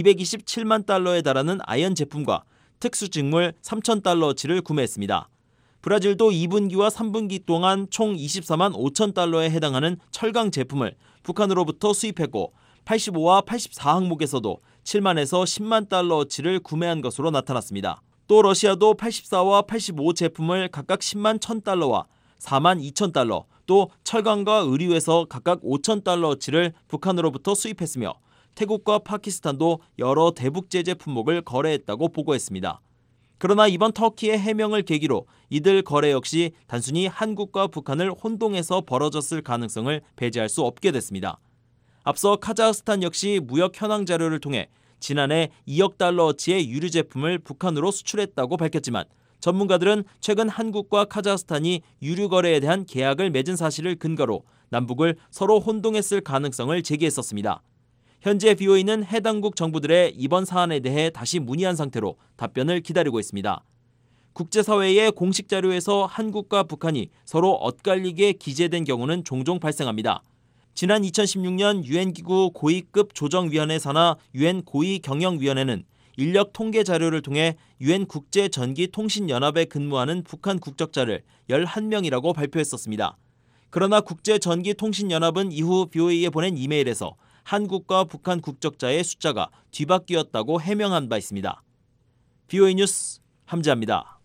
227만 달러에 달하는 아연 제품과 특수직물 3천 달러어치를 구매했습니다. 브라질도 2분기와 3분기 동안 총 24만 5천 달러에 해당하는 철강 제품을 북한으로부터 수입했고 85와 84 항목에서도 7만에서 10만 달러어치를 구매한 것으로 나타났습니다. 또 러시아도 84와 85 제품을 각각 10만 1천 달러와 42,000달러, 또 철강과 의류에서 각각 5,000달러어치를 북한으로부터 수입했으며 태국과 파키스탄도 여러 대북 제재 품목을 거래했다고 보고했습니다. 그러나 이번 터키의 해명을 계기로 이들 거래 역시 단순히 한국과 북한을 혼동해서 벌어졌을 가능성을 배제할 수 없게 됐습니다. 앞서 카자흐스탄 역시 무역 현황 자료를 통해 지난해 2억 달러어치의 유류 제품을 북한으로 수출했다고 밝혔지만 전문가들은 최근 한국과 카자흐스탄이 유류 거래에 대한 계약을 맺은 사실을 근거로 남북을 서로 혼동했을 가능성을 제기했었습니다. 현재 BOA는 해당국 정부들의 이번 사안에 대해 다시 문의한 상태로 답변을 기다리고 있습니다. 국제사회의 공식 자료에서 한국과 북한이 서로 엇갈리게 기재된 경우는 종종 발생합니다. 지난 2016년 유엔기구 고위급 조정위원회 산하 유엔 고위경영위원회는 인력 통계 자료를 통해 유엔 국제전기통신연합에 근무하는 북한 국적자를 11명이라고 발표했었습니다. 그러나 국제전기통신연합은 이후 BOA에 보낸 이메일에서 한국과 북한 국적자의 숫자가 뒤바뀌었다고 해명한 바 있습니다. BOA 뉴스 함지아입니다.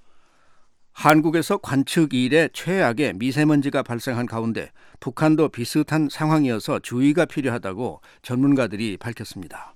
한국에서 관측 이래 최악의 미세먼지가 발생한 가운데 북한도 비슷한 상황이어서 주의가 필요하다고 전문가들이 밝혔습니다.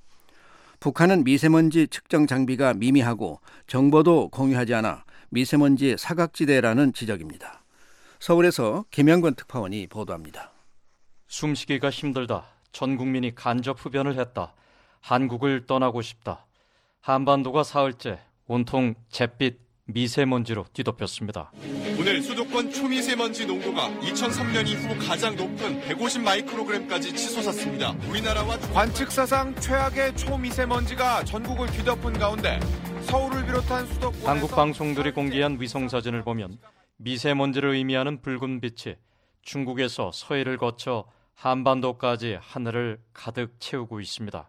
북한은 미세먼지 측정 장비가 미미하고 정보도 공유하지 않아 미세먼지 사각지대라는 지적입니다. 서울에서 김영권 특파원이 보도합니다. 숨쉬기가 힘들다. 전 국민이 간접 흡연을 했다. 한국을 떠나고 싶다. 한반도가 사흘째 온통 잿빛 미세먼지로 뒤덮였습니다. 오늘 수도권 초미세먼지 농도가 2003년 이후 가장 높은 150 마이크로그램까지 치솟았습니다. 우리나라와 관측 사상 최악의 초미세먼지가 전국을 뒤덮은 가운데 서울을 비롯한 수도권에서 한국 방송들이 공개한 위성사진을 보면 미세먼지를 의미하는 붉은 빛이 중국에서 서해를 거쳐 한반도까지 하늘을 가득 채우고 있습니다.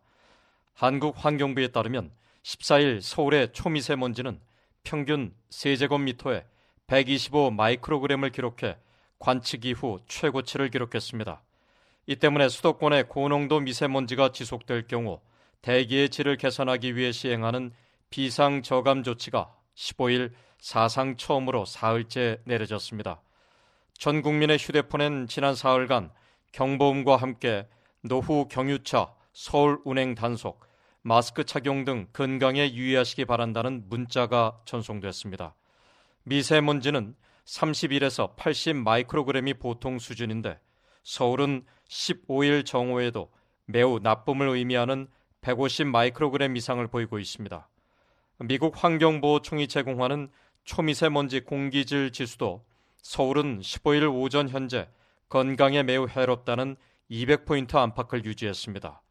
한국환경부에 따르면 14일 서울의 초미세먼지는 평균 세제곱미터에 125 마이크로그램을 기록해 관측 이후 최고치를 기록했습니다. 이 때문에 수도권의 고농도 미세먼지가 지속될 경우 대기의 질을 개선하기 위해 시행하는 비상저감 조치가 15일 사상 처음으로 사흘째 내려졌습니다. 전 국민의 휴대폰엔 지난 사흘간 경보음과 함께 노후 경유차, 서울 운행 단속, 마스크 착용 등 건강에 유의하시기 바란다는 문자가 전송됐습니다. 미세먼지는 31에서 80 마이크로그램이 보통 수준인데 서울은 15일 정오에도 매우 나쁨을 의미하는 150 마이크로그램 이상을 보이고 있습니다. 미국 환경보호청이 제공하는 초미세먼지 공기질 지수도 서울은 15일 오전 현재 건강에 매우 해롭다는 200포인트 안팎을 유지했습니다.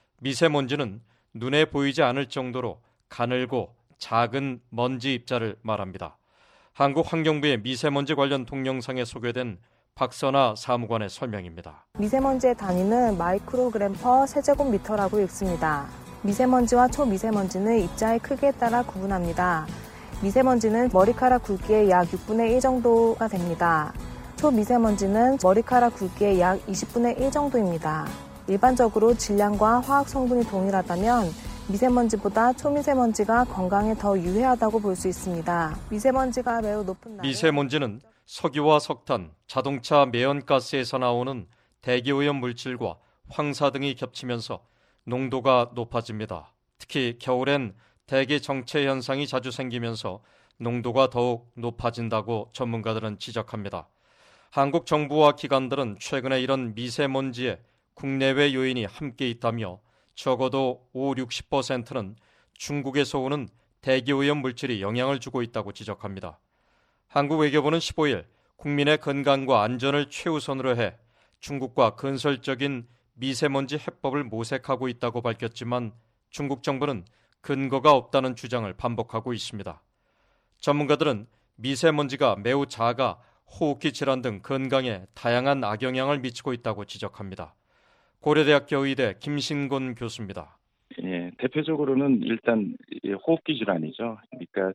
미세먼지는 눈에 보이지 않을 정도로 가늘고 작은 먼지 입자를 말합니다. 한국환경부의 미세먼지 관련 동영상에 소개된 박선아 사무관의 설명입니다. 미세먼지의 단위는 마이크로그램 퍼 세제곱미터라고 읽습니다. 미세먼지와 초미세먼지는 입자의 크기에 따라 구분합니다. 미세먼지는 머리카락 굵기의 약 6분의 1 정도가 됩니다. 초미세먼지는 머리카락 굵기의 약 20분의 1 정도입니다. 일반적으로 질량과 화학 성분이 동일하다면 미세먼지보다 초미세먼지가 건강에 더 유해하다고 볼 수 있습니다. 미세먼지가 매우 높은 날에 미세먼지는 석유와 석탄, 자동차 매연가스에서 나오는 대기오염 물질과 황사 등이 겹치면서 농도가 높아집니다. 특히 겨울엔 대기 정체 현상이 자주 생기면서 농도가 더욱 높아진다고 전문가들은 지적합니다. 한국 정부와 기관들은 최근에 이런 미세먼지에 국내외 요인이 함께 있다며 적어도 50-60%는 중국에서 오는 대기오염 물질이 영향을 주고 있다고 지적합니다. 한국 외교부는 15일 국민의 건강과 안전을 최우선으로 해 중국과 건설적인 미세먼지 해법을 모색하고 있다고 밝혔지만 중국 정부는 근거가 없다는 주장을 반복하고 있습니다. 전문가들은 미세먼지가 매우 작아 호흡기 질환 등 건강에 다양한 악영향을 미치고 있다고 지적합니다. 고려대학교 의대 김신곤 교수입니다. 예, 대표적으로는 일단 호흡기 질환이죠. 그러니까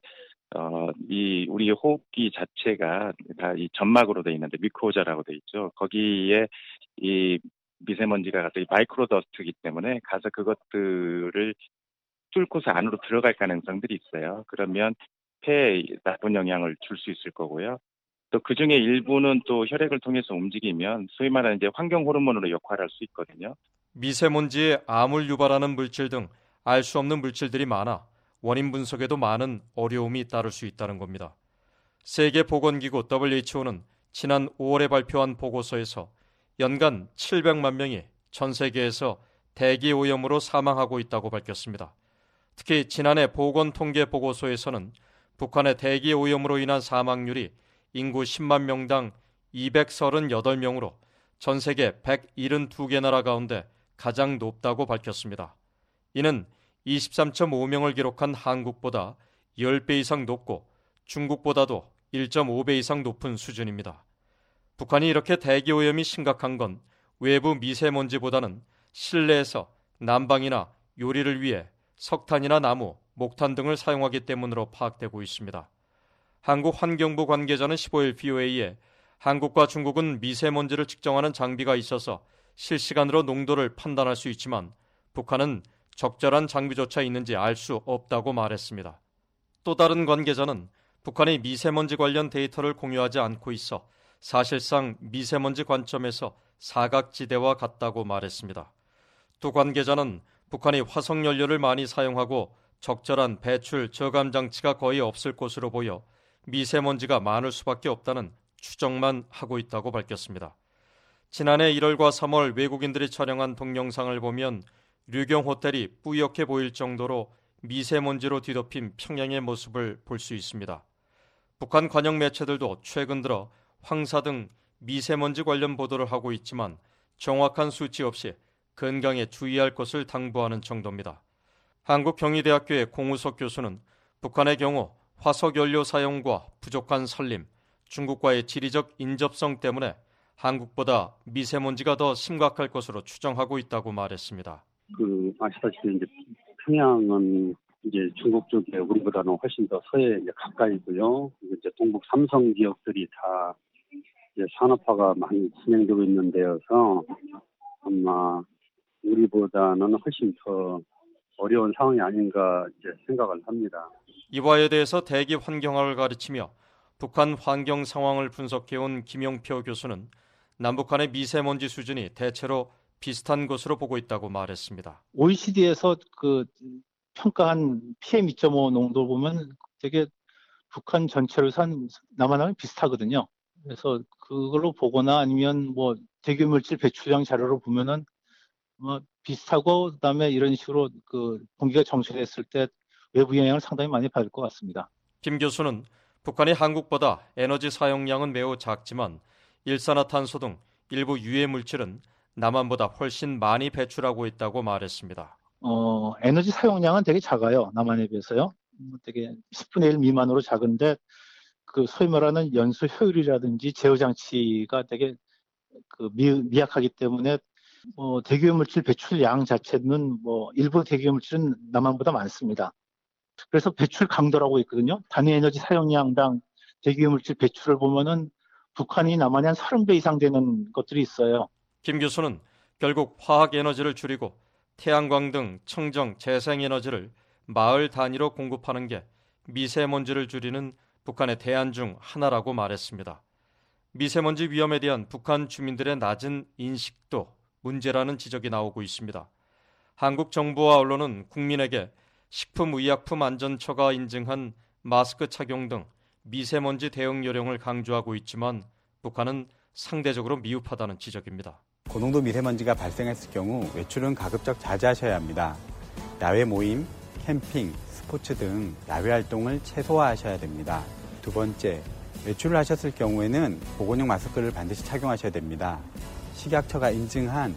우리 호흡기 자체가 다 이 점막으로 돼 있는데 미코자라고 돼 있죠. 거기에 이 미세먼지가 가서 이 마이크로더스트이기 때문에 가서 그것들을 뚫고서 안으로 들어갈 가능성들이 있어요. 그러면 폐에 나쁜 영향을 줄 수 있을 거고요. 또 그중에 일부는 또 혈액을 통해서 움직이면 소위 말하는 이제 환경 호르몬으로 역할을 할 수 있거든요. 미세먼지에 암을 유발하는 물질 등 알 수 없는 물질들이 많아 원인 분석에도 많은 어려움이 따를 수 있다는 겁니다. 세계보건기구 WHO는 지난 5월에 발표한 보고서에서 연간 700만 명이 전 세계에서 대기오염으로 사망하고 있다고 밝혔습니다. 특히 지난해 보건통계보고서에서는 북한의 대기오염으로 인한 사망률이 인구 10만 명당 238명으로 전 세계 172개 나라 가운데 가장 높다고 밝혔습니다. 이는 23.5명을 기록한 한국보다 10배 이상 높고 중국보다도 1.5배 이상 높은 수준입니다. 북한이 이렇게 대기오염이 심각한 건 외부 미세먼지보다는 실내에서 난방이나 요리를 위해 석탄이나 나무, 목탄 등을 사용하기 때문으로 파악되고 있습니다. 한국환경부 관계자는 15일 VOA에 한국과 중국은 미세먼지를 측정하는 장비가 있어서 실시간으로 농도를 판단할 수 있지만 북한은 적절한 장비조차 있는지 알 수 없다고 말했습니다. 또 다른 관계자는 북한이 미세먼지 관련 데이터를 공유하지 않고 있어 사실상 미세먼지 관점에서 사각지대와 같다고 말했습니다. 두 관계자는 북한이 화석연료를 많이 사용하고 적절한 배출 저감 장치가 거의 없을 것으로 보여 미세먼지가 많을 수밖에 없다는 추정만 하고 있다고 밝혔습니다. 지난해 1월과 3월 외국인들이 촬영한 동영상을 보면 류경 호텔이 뿌옇게 보일 정도로 미세먼지로 뒤덮인 평양의 모습을 볼 수 있습니다. 북한 관영 매체들도 최근 들어 황사 등 미세먼지 관련 보도를 하고 있지만 정확한 수치 없이 건강에 주의할 것을 당부하는 정도입니다. 한국경희대학교의 공우석 교수는 북한의 경우 화석연료 사용과 부족한 산림, 중국과의 지리적 인접성 때문에 한국보다 미세먼지가 더 심각할 것으로 추정하고 있다고 말했습니다. 아시다시피 이제 평양은 이제 중국 쪽에 우리보다는 훨씬 더 서해 이제 가까이고요. 이제 동북 삼성 지역들이 다 이제 산업화가 많이 진행되고 있는 데여서 아마 우리보다는 훨씬 더 어려운 상황이 아닌가 이제 생각을 합니다. 이와에 대해서 대기 환경학을 가르치며 북한 환경 상황을 분석해온 김용표 교수는 남북한의 미세먼지 수준이 대체로 비슷한 것으로 보고 있다고 말했습니다. OECD에서 그 평가한 PM2.5 농도 보면 되게 북한 전체로 산 남한하고 비슷하거든요. 그래서 그걸로 보거나 아니면 뭐 대기물질 배출량 자료로 보면은 뭐 비슷하고 그다음에 이런 식으로 그 공기가 정체됐을 때 외부 영향을 상당히 많이 받을 것 같습니다. 김 교수는 북한이 한국보다 에너지 사용량은 매우 작지만 일산화탄소 등 일부 유해 물질은 남한보다 훨씬 많이 배출하고 있다고 말했습니다. 에너지 사용량은 되게 작아요. 남한에 비해서요. 되게 10분의 1 미만으로 작은데 그 소위 말하는 연소 효율이라든지 제어 장치가 되게 그 미약하기 때문에 대기오염물질 배출량 자체는 뭐 일부 대기오염물질은 남한보다 많습니다. 그래서 배출 강도라고 있거든요. 단위 에너지 사용량당 대기오염물질 배출을 보면은 북한이 남한이 한 30배 이상 되는 것들이 있어요. 김 교수는 결국 화학 에너지를 줄이고 태양광 등 청정 재생에너지를 마을 단위로 공급하는 게 미세먼지를 줄이는 북한의 대안 중 하나라고 말했습니다. 미세먼지 위험에 대한 북한 주민들의 낮은 인식도 문제라는 지적이 나오고 있습니다. 한국 정부와 언론은 국민에게 식품의약품안전처가 인증한 마스크 착용 등 미세먼지 대응 요령을 강조하고 있지만 북한은 상대적으로 미흡하다는 지적입니다. 고농도 미세먼지가 발생했을 경우 외출은 가급적 자제하셔야 합니다. 야외 모임, 캠핑, 스포츠 등 야외 활동을 최소화하셔야 됩니다. 두 번째, 외출을 하셨을 경우에는 보건용 마스크를 반드시 착용하셔야 됩니다. 식약처가 인증한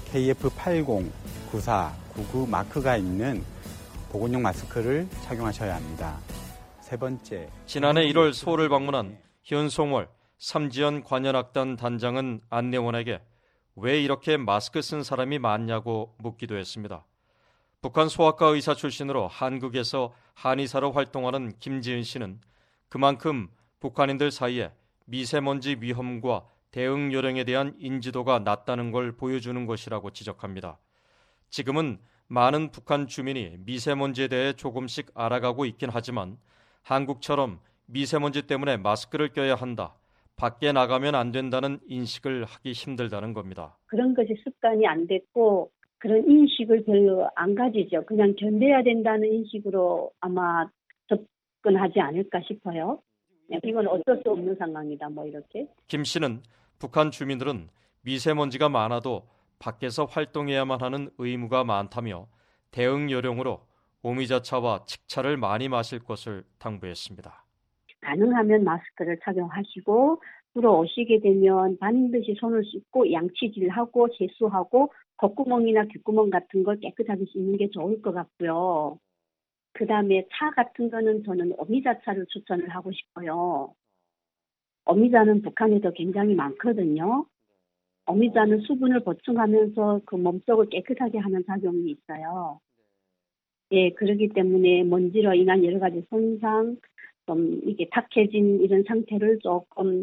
KF80, 94, 99 마크가 있는 보건용 마스크를 착용하셔야 합니다. 세 번째, 지난해 1월 서울을 방문한 현송월 삼지연 관현악단 단장은 안내원에게 왜 이렇게 마스크 쓴 사람이 많냐고 묻기도 했습니다. 북한 소아과 의사 출신으로 한국에서 한의사로 활동하는 김지은 씨는 그만큼 북한인들 사이에 미세먼지 위험과 대응 요령에 대한 인지도가 낮다는 걸 보여주는 것이라고 지적합니다. 지금은 많은 북한 주민이 미세먼지에 대해 조금씩 알아가고 있긴 하지만 한국처럼 미세먼지 때문에 마스크를 껴야 한다, 밖에 나가면 안 된다는 인식을 하기 힘들다는 겁니다. 그런 것이 습관이 안 됐고 그런 인식을 별로 안 가지죠. 그냥 견뎌야 된다는 인식으로 아마 접근하지 않을까 싶어요. 이건 어쩔 수 없는 상황이다. 이렇게. 김 씨는 북한 주민들은 미세먼지가 많아도 밖에서 활동해야만 하는 의무가 많다며 대응 요령으로 오미자차와 칡차를 많이 마실 것을 당부했습니다. 가능하면 마스크를 착용하시고 들어오시게 되면 반드시 손을 씻고 양치질하고 세수하고 콧구멍이나 귓구멍 같은 걸 깨끗하게 씻는 게 좋을 것 같고요. 그다음에 차 같은 거는 저는 오미자차를 추천을 하고 싶어요. 오미자는 북한에도 굉장히 많거든요. 오미자는 수분을 보충하면서 그 몸속을 깨끗하게 하는 작용이 있어요. 예, 그렇기 때문에 먼지로 인한 여러 가지 손상, 좀 이게 탁해진 이런 상태를 조금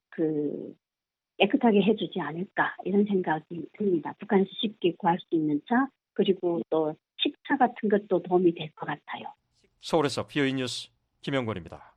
깨끗하게 해주지 않을까 이런 생각이 듭니다. 북한에서 쉽게 구할 수 있는 차, 그리고 또 식차 같은 것도 도움이 될 것 같아요. 서울에서 BOE 뉴스 김영권입니다.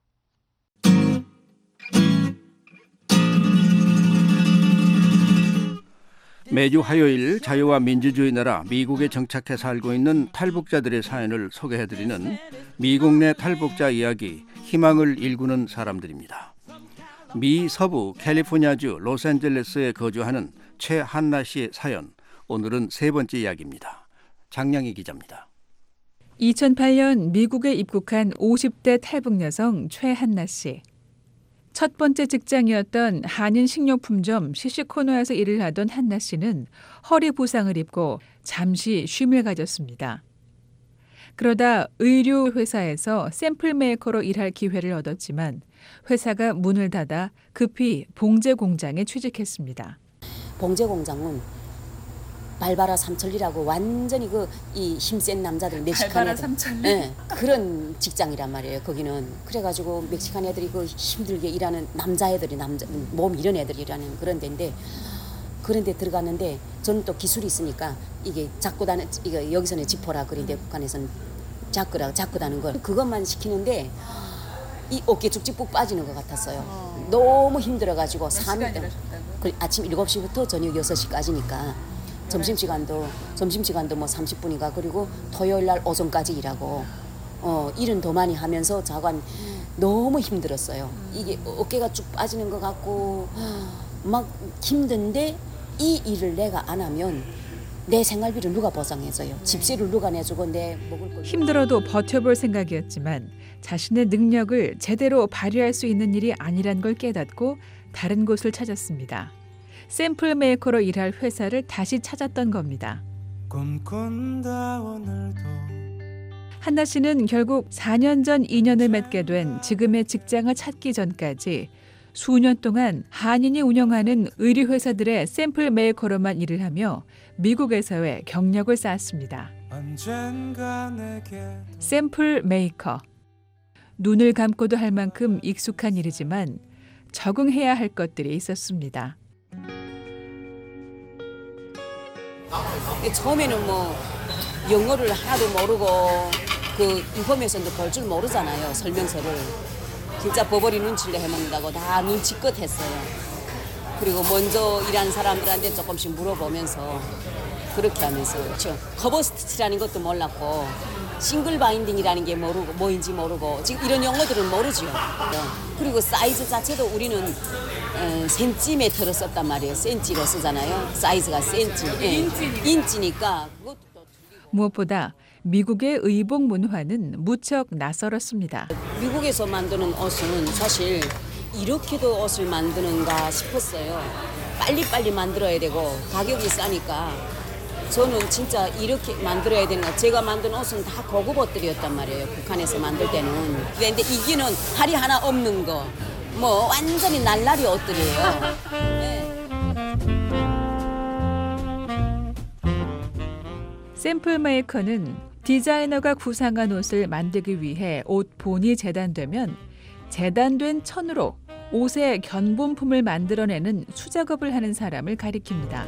매주 화요일 자유와 민주주의 나라 미국에 정착해 살고 있는 탈북자들의 사연을 소개해드리는 미국 내 탈북자 이야기, 희망을 일구는 사람들입니다. 미 서부 캘리포니아주 로스앤젤레스에 거주하는 최한나 씨의 사연, 오늘은 세 번째 이야기입니다. 장량희 기자입니다. 2008년 미국에 입국한 50대 탈북 여성 최한나 씨. 첫 번째 직장이었던 한인 식료품점 시시코너에서 일을 하던 한나 씨는 허리 부상을 입고 잠시 쉼을 가졌습니다. 그러다 의류 회사에서 샘플 메이커로 일할 기회를 얻었지만 회사가 문을 닫아 급히 봉제 공장에 취직했습니다. 봉제 공장은 발바라 삼천리라고 완전히 이 힘센 남자들 멕시칸 애들, 네, 그런 직장이란 말이에요. 거기는 그래가지고 멕시칸 애들이 힘들게 일하는 남자애들이 몸 이런 애들이 일하는 그런 데인데, 그런데 들어갔는데 저는 또 기술이 있으니까 이게 이거 여기서는 지퍼라 그런데 북한에서는 자꾸다는 걸 그것만 시키는데 이 어깨 쭉쭉 푹 빠지는 것 같았어요. 너무 힘들어가지고 3일 동안 아침 7시부터 저녁 6시까지니까. 점심시간도 뭐 30분인가, 그리고 토요일 날 오전까지 일하고 일은 더 많이 하면서 자관 너무 힘들었어요. 이게 어깨가 쭉 빠지는 것 같고 막 힘든데 이 일을 내가 안 하면 내 생활비를 누가 보장해줘요. 집세를 누가 내주고 내 먹을 걸. 힘들어도 버텨볼 생각이었지만 자신의 능력을 제대로 발휘할 수 있는 일이 아니란 걸 깨닫고 다른 곳을 찾았습니다. 샘플 메이커로 일할 회사를 다시 찾았던 겁니다. 한나 씨는 결국 4년 전 인연을 맺게 된 지금의 직장을 찾기 전까지 수년 동안 한인이 운영하는 의류 회사들의 샘플 메이커로만 일을 하며 미국에서의 경력을 쌓았습니다. 샘플 메이커. 눈을 감고도 할 만큼 익숙한 일이지만 적응해야 할 것들이 있었습니다. 처음에는 뭐 영어를 하나도 모르고 인포메이션도 볼 줄 모르잖아요. 설명서를. 진짜 버버리 눈치를 해먹는다고 다 눈치껏 했어요. 그리고 먼저 일하는 사람들한테 조금씩 물어보면서 그렇게 하면서 그렇죠. 커버 스티치라는 것도 몰랐고 싱글 바인딩이라는 게 모르고 뭐인지 모르고 지금 이런 용어들은 모르죠. 그리고 사이즈 자체도 우리는 센티미터로 썼단 말이에요. 센치로 쓰잖아요. 사이즈가 센치. 인치니까. 무엇보다 미국의 의복 문화는 무척 낯설었습니다. 미국에서 만드는 옷은 사실 이렇게도 옷을 만드는가 싶었어요. 빨리빨리 만들어야 되고 가격이 싸니까 저는 진짜 이렇게 만들어야 되는 거. 제가 만든 옷은 다 고급 옷들이었단 말이에요. 북한에서 만들 때는. 그런데 이기는 할이 하나 없는 거. 뭐 완전히 날라리 옷들이에요. 네. 샘플 메이커는 디자이너가 구상한 옷을 만들기 위해 옷 본이 재단되면 재단된 천으로 옷의 견본품을 만들어내는 수작업을 하는 사람을 가리킵니다.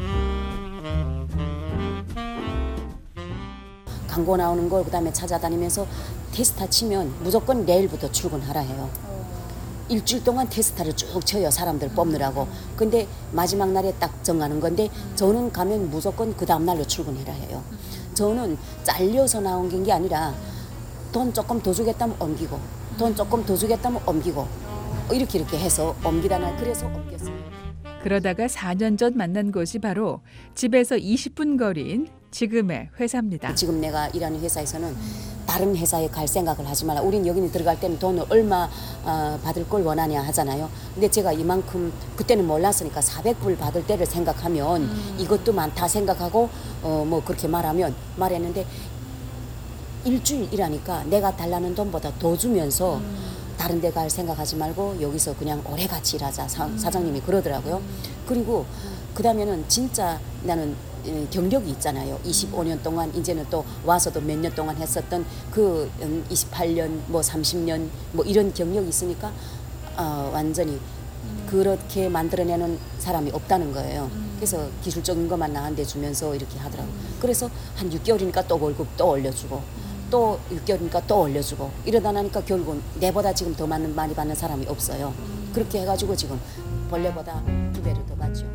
광고 나오는 걸 그다음에 찾아다니면서 테스타 치면 무조건 내일부터 출근하라 해요. 일주일 동안 테스트를 쭉 쳐요. 사람들 뽑느라고. 근데 마지막 날에 딱 정하는 건데 저는 가면 무조건 그 다음 날로 출근해라 해요. 저는 잘려서 나온 게 아니라 돈 조금 더 주겠다면 옮기고 돈 조금 더 주겠다면 옮기고 이렇게 해서 옮기다 날 그래서 옮겼어요. 그러다가 4년 전 만난 곳이 바로 집에서 20분 거리인 지금의 회사입니다. 지금 내가 일하는 회사에서는 다른 회사에 갈 생각을 하지 말라. 우린 여기는 들어갈 때는 돈을 얼마 받을 걸 원하냐 하잖아요. 근데 제가 이만큼 그때는 몰랐으니까 400불 받을 때를 생각하면 이것도 많다 생각하고 뭐 그렇게 말했는데 일주일 일하니까 내가 달라는 돈보다 더 주면서 다른 데 갈 생각하지 말고 여기서 그냥 오래 같이 일하자. 사장님이 그러더라고요. 그리고 그 다음에는 진짜 나는 경력이 있잖아요. 25년 동안 이제는 또 와서도 몇 년 동안 했었던 그 28년 뭐 30년 뭐 이런 경력이 있으니까 완전히 그렇게 만들어내는 사람이 없다는 거예요. 그래서 기술적인 것만 나한테 주면서 이렇게 하더라고요. 그래서 한 6개월이니까 또 월급 또 올려주고 또 6개월이니까 또 올려주고 이러다 나니까 결국은 내보다 지금 더 많이 받는 사람이 없어요. 그렇게 해가지고 지금 본래보다 2배를 더 받죠.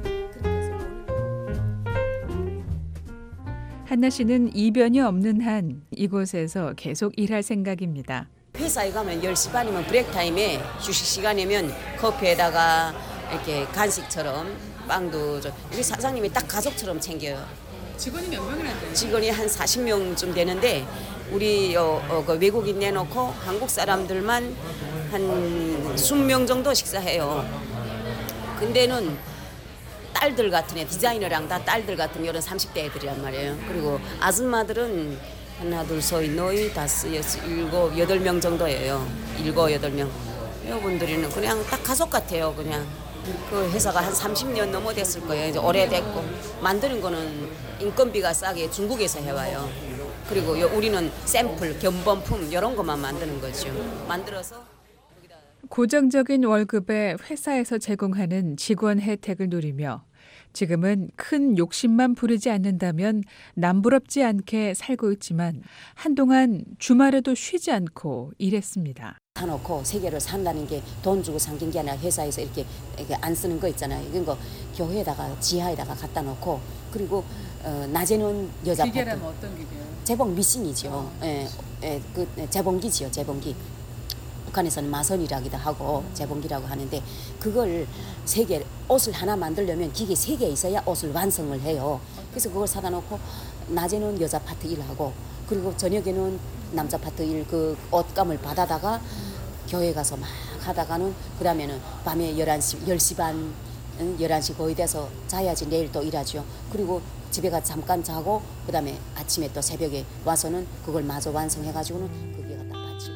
한나 씨는 이변이 없는 한 이곳에서 계속 일할 생각입니다. 회사에 가면 10시 반이면 브레이크 타임에 휴식 시간이면 커피에다가 이렇게 간식처럼 빵도 우리 사장님이 딱 가족처럼 챙겨요. 직원이 몇 명이나 돼요? 직원이 한 40명쯤 되는데 우리 그 외국인 내놓고 한국 사람들만 한 20명 정도 식사해요. 근데는 딸들 같은 애, 디자이너랑 다 딸들 같은 이런 30대 애들이란 말이에요. 그리고 아줌마들은 하나, 둘, 셋, 넷, 다섯, 여섯, 일곱, 8명 정도예요. 7, 8명. 여러분들은 그냥 딱 가족 같아요. 그냥 그 회사가 한 30년 넘어 됐을 거예요. 이제 오래됐고 만드는 거는 인건비가 싸게 중국에서 해와요. 그리고 우리는 샘플, 견본품 이런 것만 만드는 거죠. 만들어서 고정적인 월급에 회사에서 제공하는 직원 혜택을 누리며 지금은 큰 욕심만 부리지 않는다면 남부럽지 않게 살고 있지만 한동안 주말에도 쉬지 않고 일했습니다. 사놓고 세 개를 산다는 게 돈 주고 산 게 아니라 회사에서 이렇게 안 쓰는 거 있잖아요. 이런 거 교회에다가 지하에다가 갖다 놓고 그리고 낮에는 여자 기계라면 어떤 기계요? 재봉 미싱이죠. 그 재봉기지요. 재봉기. 북한에서는 마선이라기도 하고 재봉기라고 하는데 그걸 3개 옷을 하나 만들려면 기계 3개 있어야 옷을 완성을 해요. 그래서 그걸 사다 놓고 낮에는 여자 파트 일하고 그리고 저녁에는 남자 파트 일 그 옷감을 받아다가 교회 가서 막 하다가는 그 다음에는 밤에 11시, 10시 반, 11시 거의 돼서 자야지 내일 또 일하죠. 그리고 집에 가서 잠깐 자고 그 다음에 아침에 또 새벽에 와서는 그걸 마저 완성해가지고는 거기에 갖다 바치고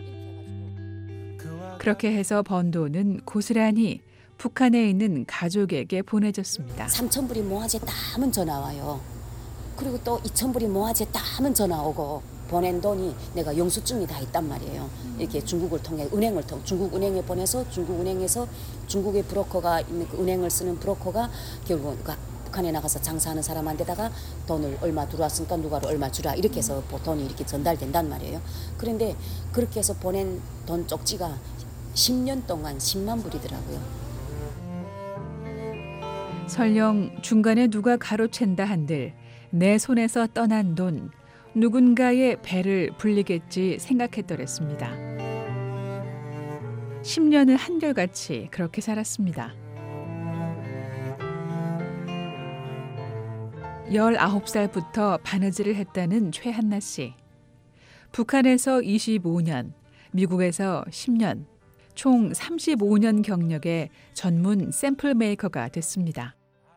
그렇게 해서 번 돈은 고스란히 북한에 있는 가족에게 보내졌습니다. 3,000불이 모아졌다 하면 전화 와요. 그리고 또 2,000불이 모아졌다 하면 전화 오고 보낸 돈이 내가 영수증이 다 있단 말이에요. 이렇게 중국을 통해 중국 은행에 보내서 중국 은행에서 중국의 브로커가 있는 그 은행을 쓰는 브로커가 결국 북한에 나가서 장사하는 사람한테다가 돈을 얼마 들어왔으니까 누가를 얼마 주라 이렇게 해서 돈이 이렇게 전달된단 말이에요. 그런데 그렇게 해서 보낸 돈 쪽지가 10년 동안 10만 불이더라고요. 설령 중간에 누가 가로챈다 한들 내 손에서 떠난 돈 누군가의 배를 불리겠지 생각했더랬습니다. 10년을 한결같이 그렇게 살았습니다. 19살부터 바느질을 했다는 최한나 씨. 북한에서 25년, 미국에서 10년, 총 35년 경력의 전문 샘플 메이커가 됐습니다.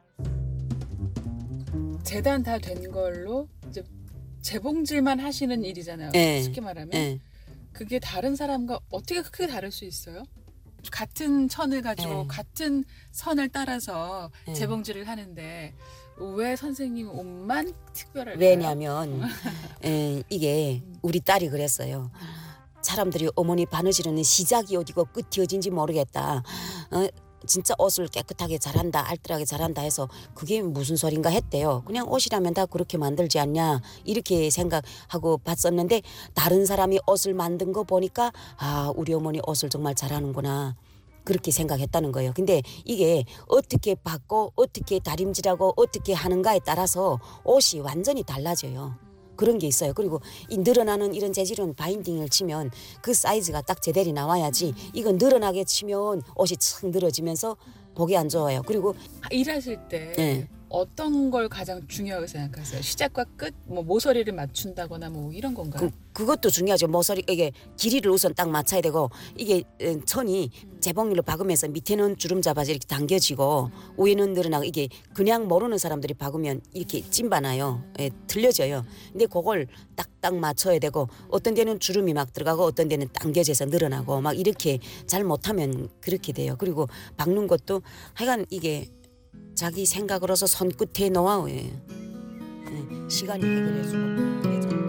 재단 다 된 걸로 이제 재봉질만 하시는 일이잖아요. 네. 쉽게 말하면. 네. 그게 다른 사람과 어떻게 크게 다를 수 있어요? 같은 천을 가지고 같은 선을 따라서 재봉질을 하는데 왜 선생님 옷만 특별할까요? 왜냐하면 이게 우리 딸이 그랬어요. 사람들이 어머니 바느질은 시작이 어디고 끝이 어딘지 모르겠다. 진짜 옷을 깨끗하게 잘한다, 알뜰하게 잘한다 해서 그게 무슨 소린가 했대요. 그냥 옷이라면 다 그렇게 만들지 않냐 이렇게 생각하고 봤었는데 다른 사람이 옷을 만든 거 보니까 아 우리 어머니 옷을 정말 잘하는구나. 그렇게 생각했다는 거예요. 근데 이게 어떻게 받고 어떻게 다림질하고 어떻게 하는가에 따라서 옷이 완전히 달라져요. 그런 게 있어요. 그리고 이 늘어나는 이런 재질은 바인딩을 치면 그 사이즈가 딱 제대로 나와야지 이건 늘어나게 치면 옷이 ცხ 늘어지면서 보기 안 좋아요. 그리고 일하실 때 네. 어떤 걸 가장 중요하게 생각하세요? 시작과 끝, 뭐 모서리를 맞춘다거나 뭐 이런 건가요? 그것도 중요하죠. 모서리 이게 길이를 우선 딱 맞춰야 되고 이게 천이 재봉률로 박으면서 밑에는 주름 잡아서 이렇게 당겨지고 위에는 늘어나고 이게 그냥 모르는 사람들이 박으면 이렇게 찐바나요. 예, 틀려져요. 근데 그걸 딱딱 맞춰야 되고 어떤 데는 주름이 막 들어가고 어떤 데는 당겨져서 늘어나고 막 이렇게 잘 못하면 그렇게 돼요. 그리고 박는 것도 하여간 이게 자기 생각으로서 손끝에 노하우예요. 네, 시간이 해결해주고.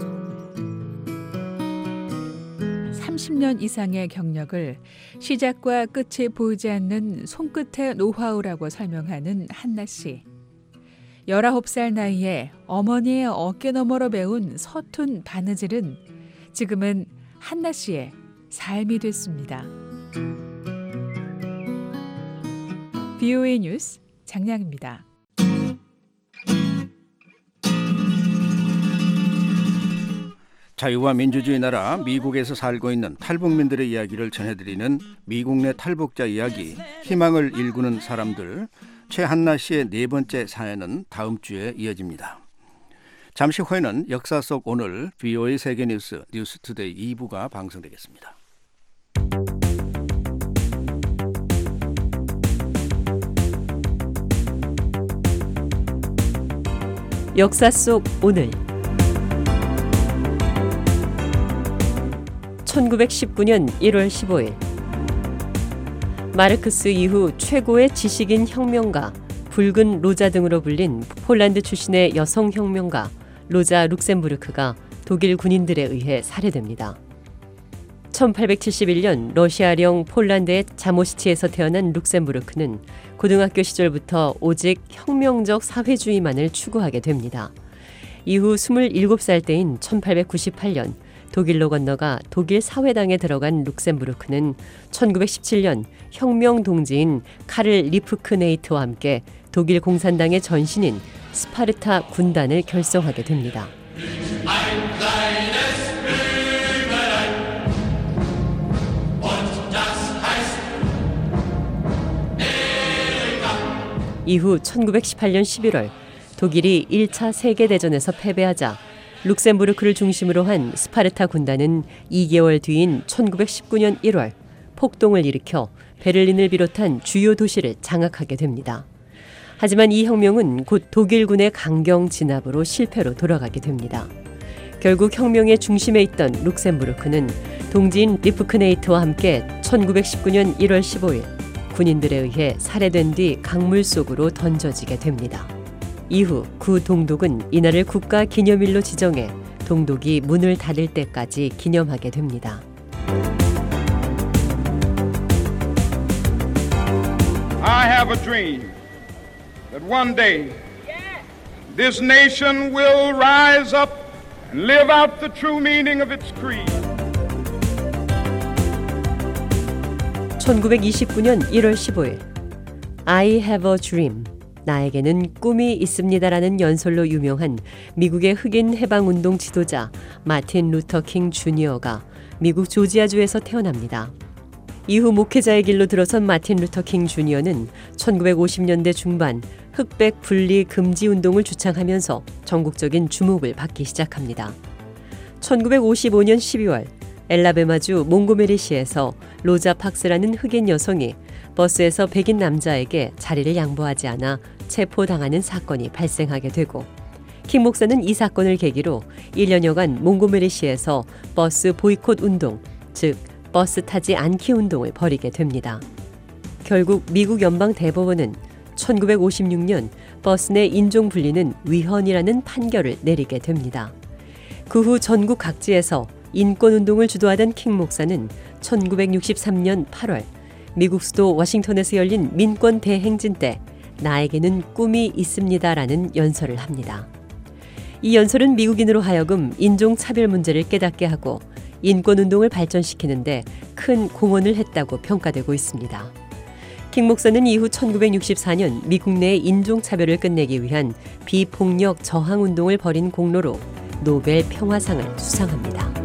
30년 이상의 경력을 시작과 끝이 보이지 않는 손끝의 노하우라고 설명하는 한나 씨. 19살 나이에 어머니의 어깨너머로 배운 서툰 바느질은 지금은 한나 씨의 삶이 됐습니다. VOA 뉴스 장량입니다. 자유와 민주주의 나라 미국에서 살고 있는 탈북민들의 이야기를 전해드리는 미국 내 탈북자 이야기, 희망을 일구는 사람들, 최한나 씨의 네 번째 사연은 다음 주에 이어집니다. 잠시 후에는 역사 속 오늘 VOA 세계뉴스 뉴스투데이 2부가 방송되겠습니다. 역사 속 오늘 1919년 1월 15일 마르크스 이후 최고의 지식인 혁명가, 붉은 로자 등으로 불린 폴란드 출신의 여성 혁명가 로자 룩셈부르크가 독일 군인들에 의해 살해됩니다. 1871년 러시아령 폴란드의 자모시치에서 태어난 룩셈부르크는 고등학교 시절부터 오직 혁명적 사회주의만을 추구하게 됩니다. 이후 27살 때인 1898년 독일로 건너가 독일 사회당에 들어간 룩셈부르크는 1917년 혁명 동지인 카를 리프크네이트와 함께 독일 공산당의 전신인 스파르타 군단을 결성하게 됩니다. 이후 1918년 11월 독일이 1차 세계대전에서 패배하자 룩셈부르크를 중심으로 한 스파르타 군단은 2개월 뒤인 1919년 1월 폭동을 일으켜 베를린을 비롯한 주요 도시를 장악하게 됩니다. 하지만 이 혁명은 곧 독일군의 강경 진압으로 실패로 돌아가게 됩니다. 결국 혁명의 중심에 있던 룩셈부르크는 동지인 리프크네이트와 함께 1919년 1월 15일 군인들에 의해 살해된 뒤 강물 속으로 던져지게 됩니다. 이후 구 동독은 이날을 국가 기념일로 지정해 동독이 문을 닫을 때까지 기념하게 됩니다. I have a dream that one day this nation will rise up and live out the true meaning of its creed. 1929년 1월 15일 I have a dream, 나에게는 꿈이 있습니다라는 연설로 유명한 미국의 흑인 해방운동 지도자 마틴 루터 킹 주니어가 미국 조지아주에서 태어납니다. 이후 목회자의 길로 들어선 마틴 루터 킹 주니어는 1950년대 중반 흑백 분리 금지 운동을 주창하면서 전국적인 주목을 받기 시작합니다. 1955년 12월 엘라베마주 몽고메리시에서 로자 팍스라는 흑인 여성이 버스에서 백인 남자에게 자리를 양보하지 않아 체포당하는 사건이 발생하게 되고 킹 목사는 이 사건을 계기로 1년여간 몽고메리시에서 버스 보이콧 운동, 즉 버스 타지 않기 운동을 벌이게 됩니다. 결국 미국 연방 대법원은 1956년 버스 내 인종 분리는 위헌이라는 판결을 내리게 됩니다. 그 후 전국 각지에서 인권운동을 주도하던 킹 목사는 1963년 8월 미국 수도 워싱턴에서 열린 민권 대행진 때 나에게는 꿈이 있습니다라는 연설을 합니다. 이 연설은 미국인으로 하여금 인종차별 문제를 깨닫게 하고 인권운동을 발전시키는데 큰 공헌을 했다고 평가되고 있습니다. 킹 목사는 이후 1964년 미국 내 인종차별을 끝내기 위한 비폭력 저항운동을 벌인 공로로 노벨 평화상을 수상합니다.